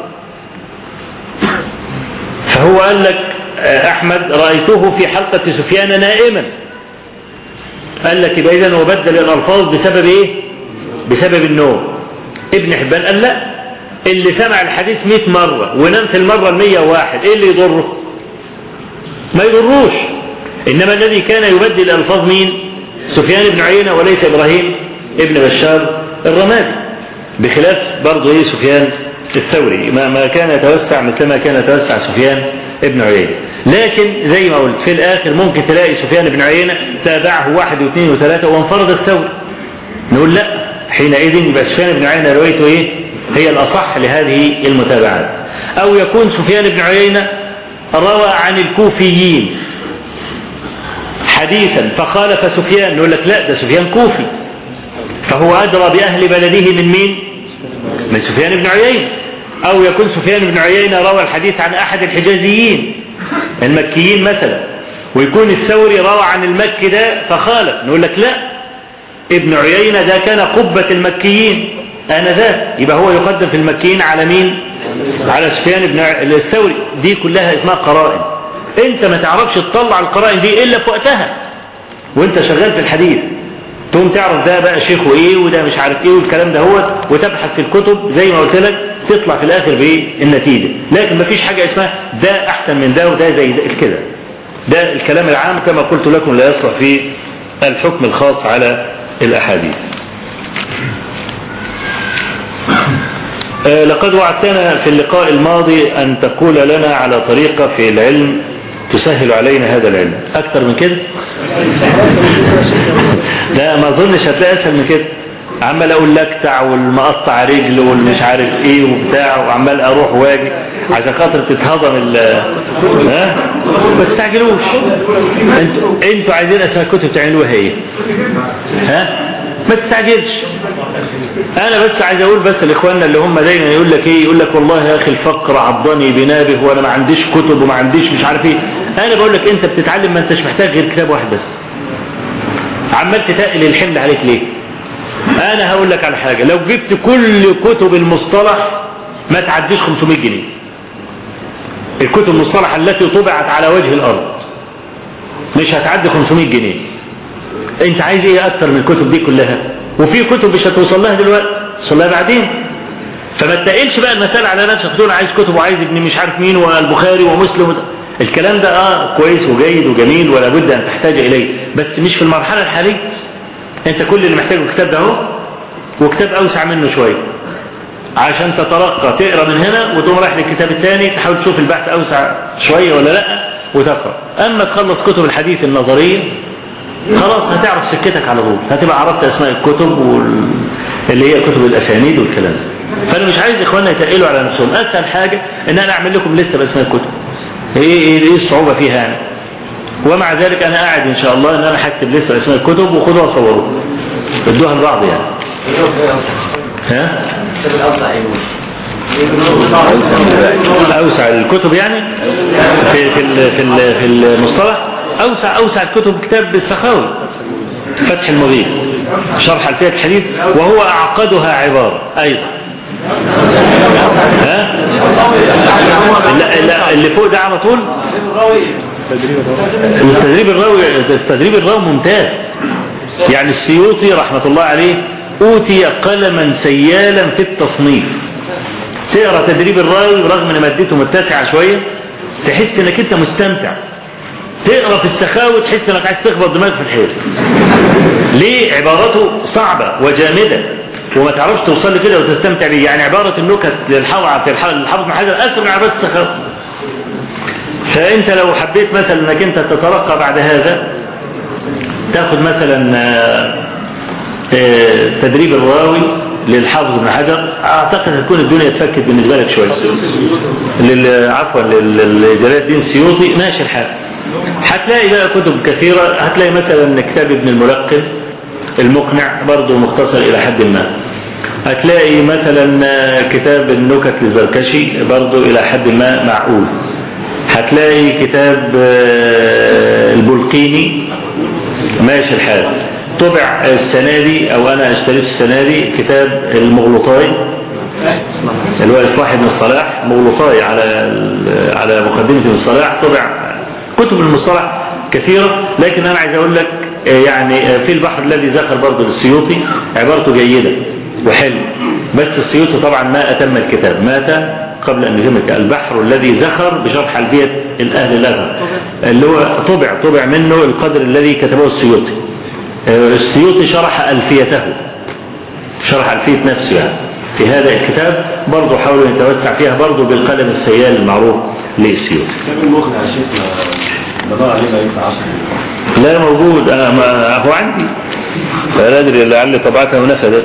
فهو قال لك أحمد رأيته في حلقة سفيان نائما، قال لك يبقى إذن وبدل الألفاظ بسبب إيه؟ بسبب النوم. ابن حبان قال لا، اللي سمع الحديث 100 مرة ونام في المرة 101 إيه اللي يضره؟ ما يضروش. إنما الذي كان يبدل الألفاظ مين؟ سفيان بن عيينة وليس إبراهيم ابن بشار الرمادي، بخلاف برضه إيه سفيان الثوري ما كان يتوسع مثلما كان يتوسع سفيان ابن عيينة. لكن زي ما قلت في الآخر ممكن تلاقي سفيان بن عيينة تابعه 1 و2 و3 وانفرد الثوري، نقول لا، حينئذ يبقى سفيان بن عيينة روايته ايه؟ هي الأصح لهذه المتابعات. أو يكون سفيان بن عيينة روى عن الكوفيين حديثا فخالف سفيان، نقول لك لا، ده سفيان كوفي فهو أدرى بأهل بلده من مين؟ من سفيان بن عيينة. أو يكون سفيان بن عيينة روى الحديث عن أحد الحجازيين المكيين مثلا، ويكون الثوري روى عن المكي ده فخالف، نقول لك لا، ابن عيينة ده كان قبة المكيين آنذاك، يبقى هو يقدم في المكيين على مين؟ على سفيان بن الثوري. دي كلها اسمها قرائن، انت ما تعرفش تطلع القرائن دي الا في وقتها وانت شغال في الحديث، تقوم تعرف ده بقى شيخه ايه وده مش عارف ايه والكلام ده هو، وتبحث في الكتب زي ما قلت لك تطلع في الاخر بالنتيجة. لكن ما فيش حاجة اسمها ده احسن من ده وده زي ده كده، ده الكلام العام كما قلت لكم لا يصلح في الحكم الخاص على الأحاديث. لقد وعدتنا في اللقاء الماضي أن تقول لنا على طريقة في العلم تسهل علينا هذا العلم. أكثر من كده؟ لا ما أظنش هتلاقي أسهل من كده. عمال أقول لكتع والمقطع رجل والمش عارف إيه وبتاع، وعمال أروح واجي عشان خاطر تتهضم ما تستعجلوش. انتوا عايزين أسماء كتب تعملوها إيه؟ ما تستعجلش. انا بس عايز اقول بس لاخواننا اللي هم دايما يقول لك ايه، يقول لك والله يا اخي الفقر عضني بنابه وانا ما عنديش كتب وما عنديش مش عارف ايه. انا بقول لك انت بتتعلم ما انتش محتاج غير كتاب واحد بس، عمال تتقل الحمل عليك ليه؟ انا هقول لك على حاجة، لو جبت كل كتب المصطلح ما تعديش 500 جنيه. الكتب المصطلح التي طبعت على وجه الارض مش هتعدي 500 جنيه. انت عايز ايه اكتر من الكتب دي كلها؟ وفي كتب مش هتوصل لها دلوقتي، توصل لها بعدين. فما تقلش بقى المسألة على نفسك تقول عايز كتب وعايز ابن مش عارف مين والبخاري ومسلم الكلام ده كويس وجيد وجميل ولا بد ان تحتاج اليه، بس مش في المرحلة الحالية. انت كل اللي محتاجه الكتاب ده اهو، وكتاب اوسع منه شوية عشان تترقى، تقرا من هنا وتقوم رايح للكتاب الثاني تحاول تشوف البحث اوسع شوية ولا لا وتقرا. اما تخلص كتب الحديث النظرية خلاص هتعرف سكتك على طول، هتبقى عرفت اسماء الكتب اللي هي كتب الاسانيد والكلام ده. فانا مش عايز اخواننا يتقلوا على نفسهم. اسهل حاجه ان انا اعمل لكم لسه باسماء الكتب. ايه الصعوبه فيها يعني؟ ومع ذلك انا قاعد ان شاء الله ان انا هكتب لسه اسماء الكتب وخدوها صوروها ادوها لبعض يعني. ها؟ اوسع الكتب يعني في المصطلح. اوسع الكتب كتاب السخاوي فتح المغيث شرح ألفية الحديث، وهو اعقدها عبارة ايضا. ها؟ لا اللي فوق ده على طول التدريب الراوي ممتاز. يعني السيوطي رحمة الله عليه اوتي قلما سيالا في التصنيف. تقرأ تدريب الراوي رغم ان مادته متسعة شوية تحس انك انت مستمتع. تقرأ في السخاوي تحس انك عايز تخبط دماغك في الحيط. ليه؟ عبارته صعبة وجامدة وما تعرفش توصل لكده وتستمتع بيه. يعني عبارة النكت للحافظ بن حجر اسهل من عبارة السخاوي. فانت لو حبيت مثلا انك انت تترقى بعد هذا تاخد مثلا تدريب الراوي للحافظ بن حجر، اعتقد هتكون الدنيا اتفكت بالنسبه لك شويه. عفوا لجلال الدين السيوطي ماشي الحال. هتلاقي بقى كتب كثيره. هتلاقي مثلا كتاب ابن الملقن المقنع برضه مختصر الى حد ما. هتلاقي مثلا كتاب النكت للزركشي برضه الى حد ما معقول. هتلاقي كتاب البلقيني ماشي الحال. طبع السنة دي او انا اشتريت السنة دي كتاب المغلطاي اللي هو اصلاح ابن الصلاح، مغلطاي على مقدمة ابن الصلاح. طبع كتب المصطلح كثيرة، لكن انا عايز اقول لك يعني في البحر الذي ذكر برضه للسيوطي عبارته جيدة وحلو، بس السيوطي طبعا ما اتم الكتاب، مات قبل ان يتم البحر الذي ذكر بشرح ألفية الاهل الازهر اللي هو طبع منه القدر الذي كتبه السيوطي. السيوطي شرح ألفيته، شرح ألفية نفسه يعني في هذا الكتاب. برضه حاولوا يتوسع فيها برضه بالقلم السيال المعروف للسيوطي. لا موجود. انا ما هو عندي لا ادري لعل طبعتها ونفذت.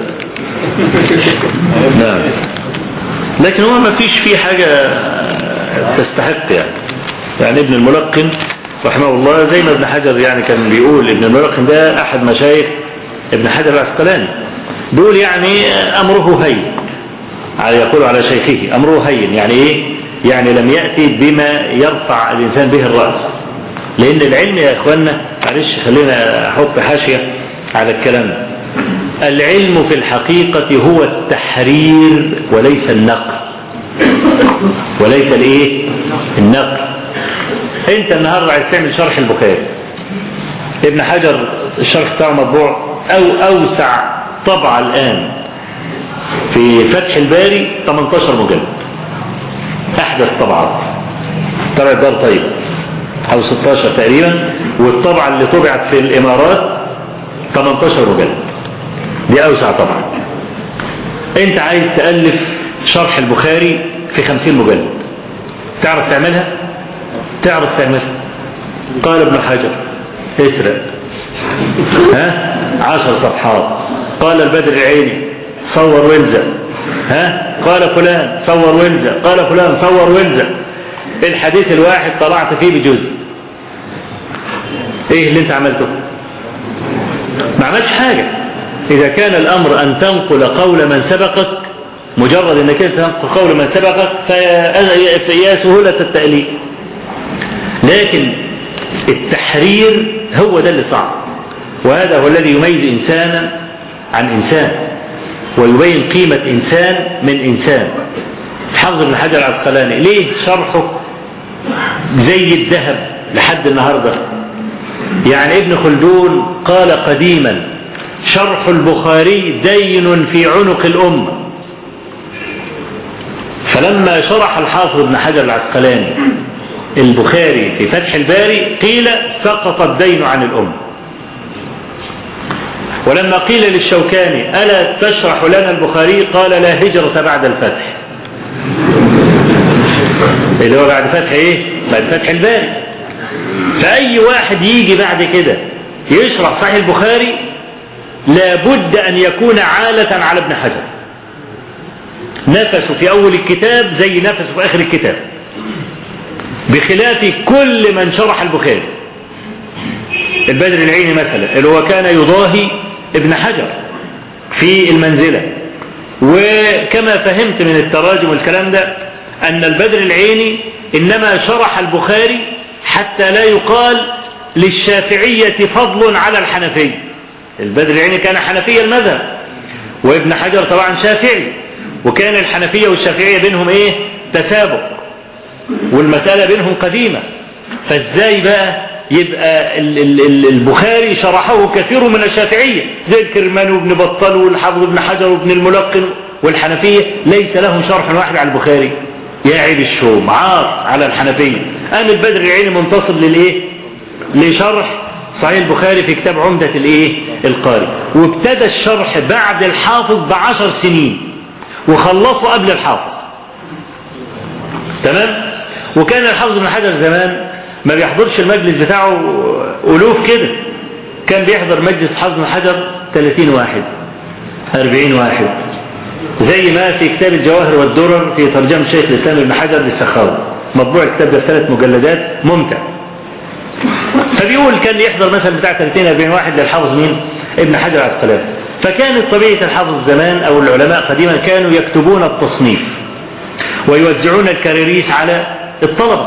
نعم لكن هو ما فيش فيه حاجة تستحق يعني ابن الملقن رحمه الله زي ما ابن حجر يعني كان بيقول. ابن الملقن ده احد مشايخ ابن حجر العسقلاني. بيقول يعني امره هين، يقول على شيخه امره هين. يعني ايه؟ يعني لم يأتي بما يرفع الانسان به الرأس. لان العلم يا اخوانا معلش خلينا احط حاشية على الكلام. العلم في الحقيقة هو التحرير وليس النقل، وليس الايه؟ النقل. انت النهاردة عايز تعمل شرح البخاري، ابن حجر الشرح بتاعه مطبوع او اوسع طبعة الان في فتح الباري 18 مجلد، احدث طبعات، طبعة دار طيب او 16 تقريبا، والطبعة اللي طبعت في الامارات 18 مجلد، دي اوسع طبعا. انت عايز تألف شرح البخاري في 50 مجلد، تعرف تعملها؟ تعرف تعملها. قال ابن حجر اسرق 10 صفحات. قال البدر العيني صور والزق. قال فلان صور والزق. قال فلان صور والزق. الحديث الواحد طلعت فيه بجزء. ايه اللي انت عملته؟ ما عملتش حاجة. إذا كان الأمر أن تنقل قول من سبقك، مجرد أنك أنت تنقل قول من سبقك فهي سهولة التأليف. لكن التحرير هو ده اللي صعب، وهذا هو الذي يميز إنسانا عن إنسان ويبين قيمة إنسان من إنسان. حافظ ابن حجر العسقلاني ليه شرحه زي الذهب لحد النهاردة؟ يعني ابن خلدون قال قديما شرح البخاري دين في عنق الأمة. فلما شرح الحافظ ابن حجر العسقلاني البخاري في فتح الباري قيل سقط الدين عن الأمة. ولما قيل للشوكاني ألا تشرح لنا البخاري قال لا هجرة بعد الفتح. اللي هو بعد فتح ايه؟ بعد فتح الباري. فأي واحد يجي بعد كده يشرح صحيح البخاري لابد أن يكون عالة على ابن حجر، نفسه في أول الكتاب زي نفسه في آخر الكتاب، بخلاف كل من شرح البخاري. البدر العيني مثلا اللي هو كان يضاهي ابن حجر في المنزلة، وكما فهمت من التراجم والكلام ده أن البدر العيني إنما شرح البخاري حتى لا يقال للشافعية فضل على الحنفية. البدر العيني كان حنفي المذهب، وابن حجر طبعا شافعي، وكان الحنفية والشافعية بينهم ايه؟ تسابق، والمسألة بينهم قديمة. فازاي بقى يبقى البخاري شرحه كثير من الشافعية زي الكرماني وابن بطال والحافظ ابن حجر وابن الملقن، والحنفية ليس لهم شرح واحد على البخاري؟ يا عيب الشوم، عار على الحنفية. قام البدر العيني منتصب للايه؟ لشرح صحيح البخاري في كتاب عمدة الايه؟ القاري، وابتدى الشرح بعد الحافظ ب10 سنين وخلصوا قبل الحافظ. تمام؟ وكان الحافظ ابن حجر زمان ما بيحضرش المجلس بتاعه ألوف كده، كان بيحضر مجلس حافظ ابن حجر 30 واحد 40 واحد، زي ما في كتاب الجواهر والدرر في ترجمة شيخ الإسلام ابن حجر للسخاوي، مطبوع الكتاب ده 3 مجلدات ممتع. فبيقول كان يحضر مثلا بتاع 30-40 واحد للحافظ مين؟ ابن حجر العسقلاني. فكانت طبيعة الحافظ زمان أو العلماء قديما كانوا يكتبون التصنيف ويوزعون الكراريس على الطلبة،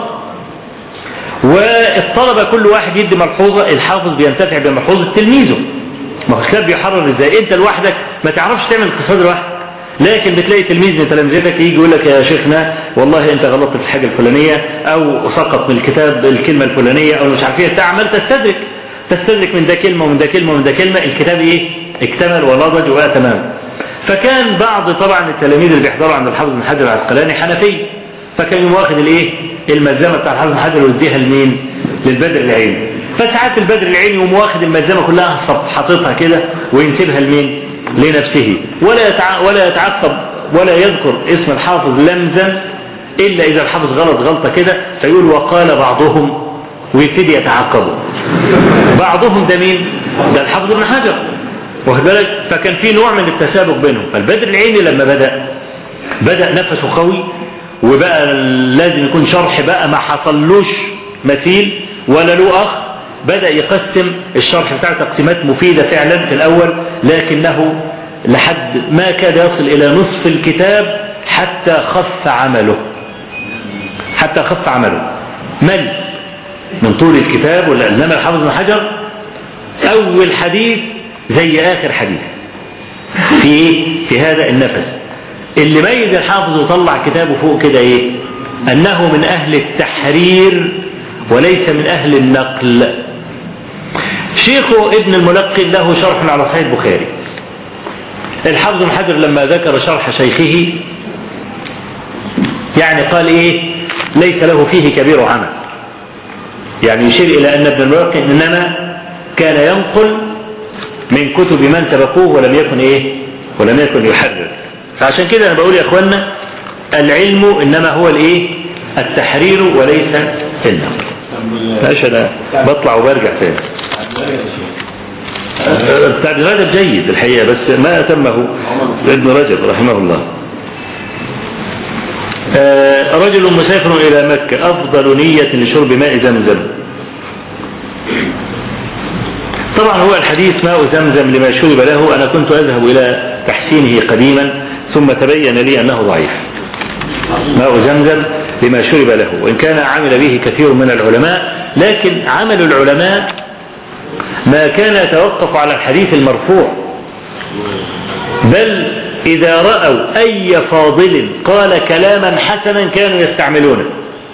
والطلبة كل واحد يدي ملحوظة، الحافظ بينتفع بملحوظة تلميذه. ما هو الكتاب بيحرر ازاي؟ انت لوحدك ما تعرفش تعمل اقتصاد لوحدك، لكن بتلاقي تلميذ من تلامذتك يجي يقول لك يا شيخنا والله انت غلطت في الحاجة الفلانية، او سقط من الكتاب الكلمة الفلانية، او مش عارف ايه، انت عمال تستدرك من ده كلمة ومن ده كلمة ومن ده كلمة، الكتاب ايه؟ اكتمل ونضج وبقى تمام. فكان بعض طبعا التلاميذ اللي بيحضروا عند الحافظ ابن حجر العسقلاني حنفي، فكان يقوم واخد الايه؟ الملزمة بتاع الحافظ ابن حجر ويديها لمين؟ للبدر العيني. فساعات البدر العيني يقوم واخد الملزمة كلها حاططها كده وينسبها لمين؟ لنفسه، ولا يتعقب ولا يذكر اسم الحافظ لمزا إلا إذا الحافظ غلطة كده فيقول وقال بعضهم، ويبتدي يتعقبوا. بعضهم ده مين؟ ده الحافظ ابن حجر، واخد بالك؟ فكان في نوع من التسابق بينهم. فالبدر العيني لما بدأ نفسه قوي، وبقى لازم يكون شرح بقى ما حصلوش مثيل ولا له أخ، بدأ يقسم الشرح بتاع تقسيمات مفيدة فعلا في الأول، لكنه لحد ما كاد يصل إلى نصف الكتاب حتى خف عمله مل من طول الكتاب. إنما الحافظ ابن حجر أول حديث زي آخر حديث في هذا النفس. اللي ميز الحافظ وطلع كتابه فوق كده ايه؟ أنه من أهل التحرير وليس من أهل النقل. شيخه ابن الملقن له شرح على صحيح البخاري. الحافظ ابن حجر لما ذكر شرح شيخه يعني قال ايه؟ ليس له فيه كبير عمل، يعني يشير إلى أن ابن الملقن إنما كان ينقل من كتب من سبقوه ولم يكن يحرر. فعشان كده أنا بقول يا أخوانا العلم إنما هو التحرير وليس النقل. فايش أنا بطلع وبرجع تاني. التعبير هذا جيد الحقيقة بس ما أتمه ابن رجب رحمه الله. رجل مسافر إلى مكة أفضل نية لشرب ماء زمزم. طبعا هو الحديث ماء زمزم لما شرب له أنا كنت أذهب إلى تحسينه قديما ثم تبين لي أنه ضعيف. ماء زمزم لما شرب له، وإن كان عمل به كثير من العلماء، لكن عمل العلماء ما كان يتوقف على الحديث المرفوع، بل إذا رأوا أي فاضل قال كلاما حسنا كانوا يستعملونه.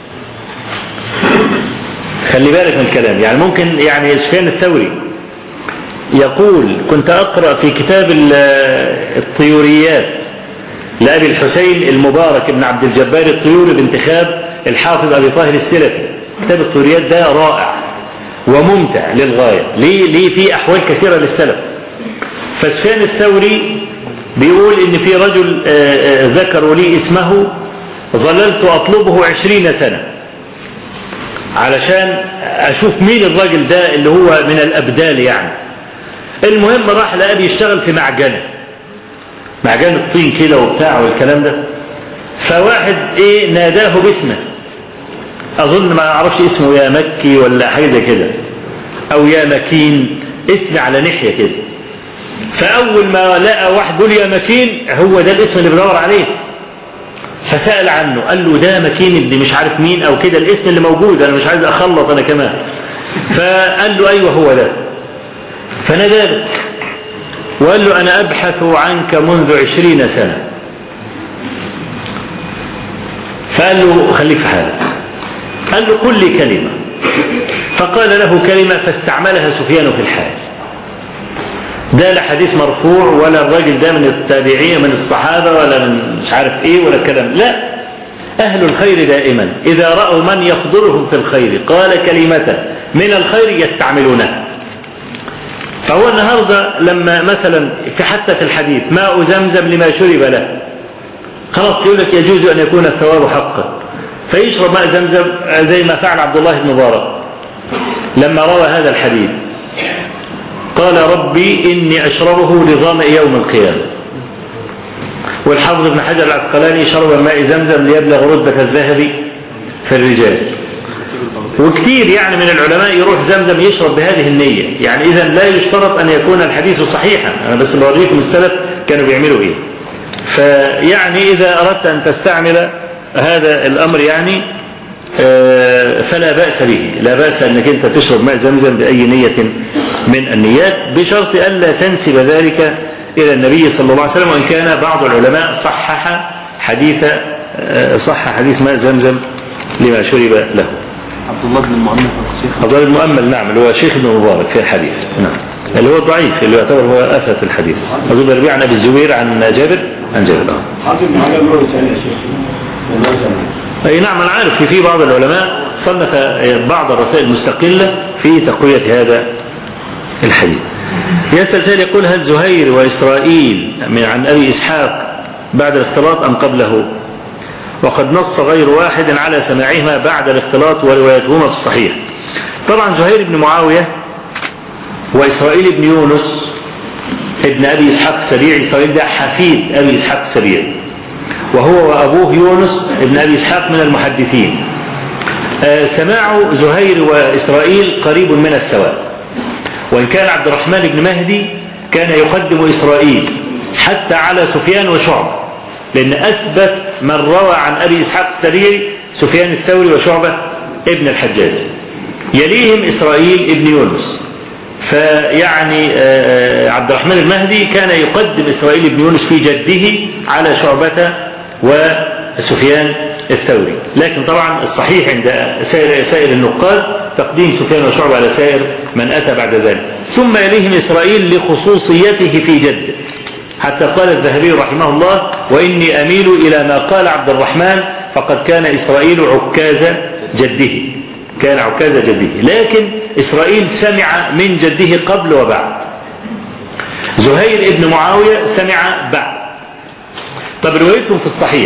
خلي بالك من الكلام، يعني ممكن يعني سفيان الثوري يقول كنت أقرأ في كتاب الطيوريات لأبي الحسين المبارك بن عبد الجبار الطيوري بانتخاب الحافظ أبي طاهر السلفي. كتاب الطيوريات ده رائع وممتع للغاية، ليه في أحوال كثيرة للسلف. فسفيان الثوري بيقول إن في رجل ذكروا لي اسمه ظللت أطلبه 20 سنة علشان اشوف مين الراجل ده اللي هو من الابدال يعني. المهم راح لقى بيشتغل في معجنة الطين كده وبتاع والكلام ده. فواحد ناداه باسمه، اظن ما اعرفش اسمه يا مكي ولا حاجه كده او يا مكين، اسم على ناحيه كده. فاول ما لقى واحد يقول يا مكين هو ده الاسم اللي بدور عليه، فسأل عنه قال له ده مكين اللي مش عارف مين او كده، الاسم اللي موجود انا مش عايز اخلط انا كمان. فقال له ايوه هو ده. فناداه وقال له انا ابحث عنك منذ 20 سنة. فقال له خليك في حالك. قال له قل لي كلمة. فقال له كلمة فاستعملها سفيان في الحال. ده لا حديث مرفوع ولا الراجل ده من التابعين من الصحابة ولا من مش عارف ايه ولا الكلام، لا، اهل الخير دائما اذا رأوا من يخضرهم في الخير قال كلمة من الخير يستعملونها. فهو النهاردة لما مثلا حتى في الحديث ماء زمزم لما شرب له، خلاص يقول لك يجوز ان يكون الثواب حقا، فيشرب ماء زمزم زي ما فعل عبد الله بن مبارك لما روى هذا الحديث، قال ربي إني أشربه لظمأ يوم القيامة. والحافظ ابن حجر العسقلاني شرب ماء زمزم ليبلغ رتبة الذهب في الرجال. وكثير يعني من العلماء يروح زمزم يشرب بهذه النية، يعني إذا لا يشترط أن يكون الحديث صحيحا، أنا بس بوريكم السلف كانوا بيعملوا إيه. فيعني إذا أردت أن تستعمل هذا الأمر يعني فلا بأس به، لا بأس أنك أنت تشرب ماء زمزم بأي نية من النيات، بشرط ألا تنسب ذلك إلى النبي صلى الله عليه وسلم. وإن كان بعض العلماء صح حديث ماء زمزم لما شرب له. عبد الله بن المؤمل عبد الله بن المؤمل نعم، اللي هو شيخ ابن مبارك في الحديث، نعم، اللي هو ضعيف، اللي يعتبر هو آفة الحديث. أظن الربيع عن أبي الزبير عن جابر أي نعم. أنا عارف في بعض العلماء صنف بعض الرسائل المستقلة في تقوية هذا الحديث. يسأل سائل يقول هل زهير وإسرائيل عن أبي إسحاق بعد الاختلاط أم قبله؟ وقد نص غير واحد على سماعهما بعد الاختلاط وروايتهما في الصحيح. طبعا زهير بن معاوية وإسرائيل بن يونس ابن أبي إسحاق السبيعي، إسرائيل ده حفيد أبي إسحاق السبيعي، وهو وأبوه يونس ابن أبي إسحاق من المحدثين. سماع زهير وإسرائيل قريب من السواء، وإن كان عبد الرحمن بن مهدي كان يقدم إسرائيل حتى على سفيان وشعبة، لأن أثبت من روى عن أبي إسحاق السبيعي سفيان الثوري وشعبة ابن الحجاج، يليهم إسرائيل ابن يونس. فيعني عبد الرحمن المهدي كان يقدم إسرائيل بن يونس في جده على شعبة وسفيان الثوري، لكن طبعا الصحيح عند سائر النقاد تقديم سفيان وشعبة على سائر من أتى بعد ذلك. ثم يليهم إسرائيل لخصوصيته في جده، حتى قال الذهبي رحمه الله وإني أميل إلى ما قال عبد الرحمن فقد كان إسرائيل عكاز جده، كان عكاز جده، لكن إسرائيل سمع من جده قبل وبعد. زهير ابن معاوية سمع بعد. طب روايتهم في الصحيح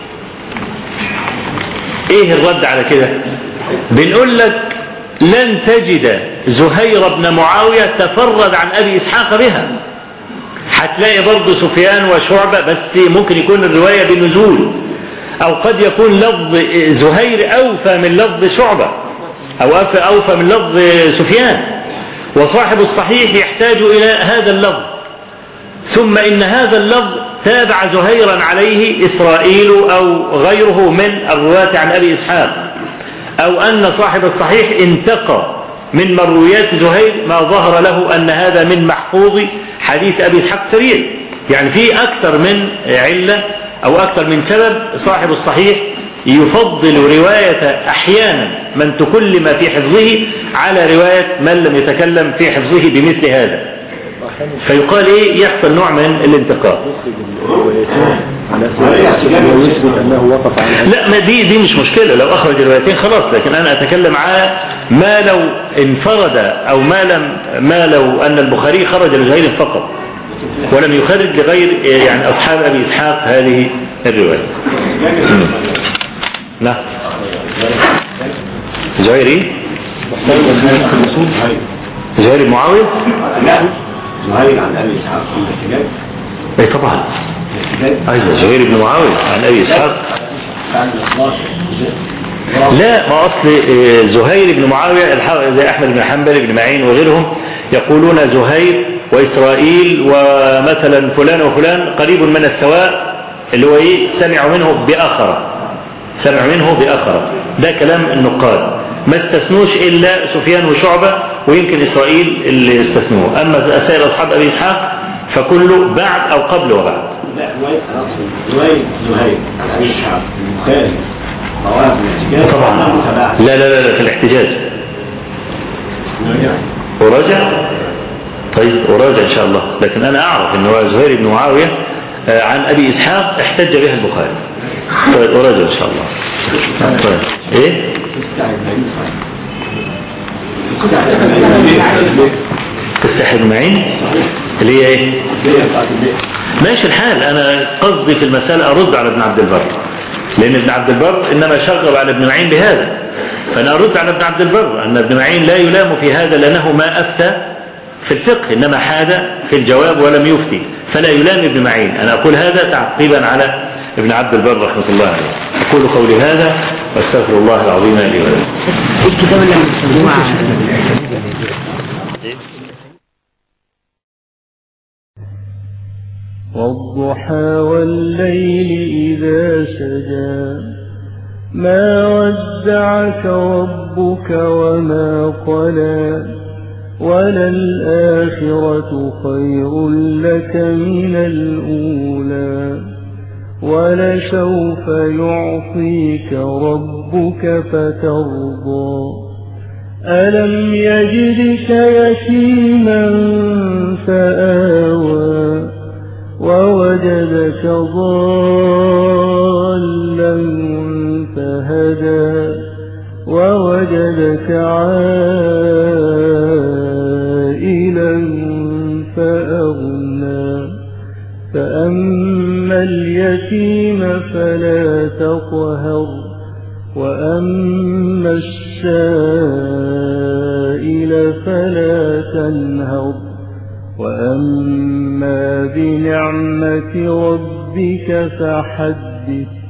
ايه الرد على كده؟ بنقول لك لن تجد زهير بن معاوية تفرد عن أبي إسحاق بها، هتلاقي برضه سفيان وشعبة، بس ممكن يكون الرواية بنزول، أو قد يكون لفظ زهير أوفى من لفظ شعبة أو أوفى من لفظ سفيان، وصاحب الصحيح يحتاج إلى هذا اللفظ. ثم إن هذا اللفظ تابع زهيرا عليه إسرائيل أو غيره من الرواة عن أبي إسحاق، أو أن صاحب الصحيح انتقى من مرويات زهير ما ظهر له أن هذا من محفوظ حديث أبي إسحاق السبيعي. يعني في أكثر من علة أو أكثر من سبب صاحب الصحيح يفضل رواية أحيانا من تكلم في حفظه على رواية من لم يتكلم في حفظه بمثل هذا، فيقال إيه؟ يحصل نوع من الانتقاء. لا، ما دي مش مشكلة لو أخرج الروايتين خلاص، لكن أنا أتكلم على ما لو انفرد أو ما لو أن البخاري خرج لزهير فقط ولم يخرج لغير يعني أصحاب أبي إسحاق هذه الرواية. نعم. زهير ايه؟ زهير بن معاوية؟ لا زهير عن ابي اسحاق اي طبعا. ايوه زهير بن معاوية عن ابي اسحاق. لا، ما اصل زهير بن معاوية زي احمد بن حنبل بن معين وغيرهم يقولون زهير واسرائيل ومثلا فلان وفلان قريب من السواء، اللي هو ايه؟ سمعوا منه بأخرة. ده كلام النقاد، ما استثنوش الا سفيان وشعبة ويمكن اسرائيل اللي استثنوه. اما سائر اصحاب ابي اسحاق فكله بعد او قبل وبعد. لا رواية زهير عن ابي اسحاق البخاري رواه في الاحتجاج طبعا. لا في الاحتجاج أراجع. طيب أراجع إن شاء الله، لكن أنا أعرف أنه زهير بن معاوية عن أبي إسحاق احتج بها البخاري. طيب أراجع إن شاء الله. طيب إيه؟ تستحي المعين اللي هي إيه؟ ماشي الحال. أنا قصدي في المسألة أرد على ابن عبد البر، لأن ابن عبد البر إنما شغب على ابن معين بهذا، فأنا أرد على ابن عبد البر أن ابن معين لا يلام في هذا لأنه ما أفتى في الفقه، إنما حاد في الجواب ولم يفتي، فلا يلام ابن معين. أنا أقول هذا تعقيبا على ابن عبد البر رحمة الله عليه. أقول قولي هذا واستغفر الله العظيم لي ولكم. الكتاب اللي بنستخدمه والضحى والليل إذا سجى ما ودعك ربك وما قلى وللآخرة خير لك من الأولى ولسوف يعطيك ربك فترضى ألم يجدك يتيما فآوى ووجدك ضالا فهدى ووجدك عائلا فأغنى فأما اليتيم فلا تقهر وأما السائل فلا تنهر وأما بنعمة ربك فحدث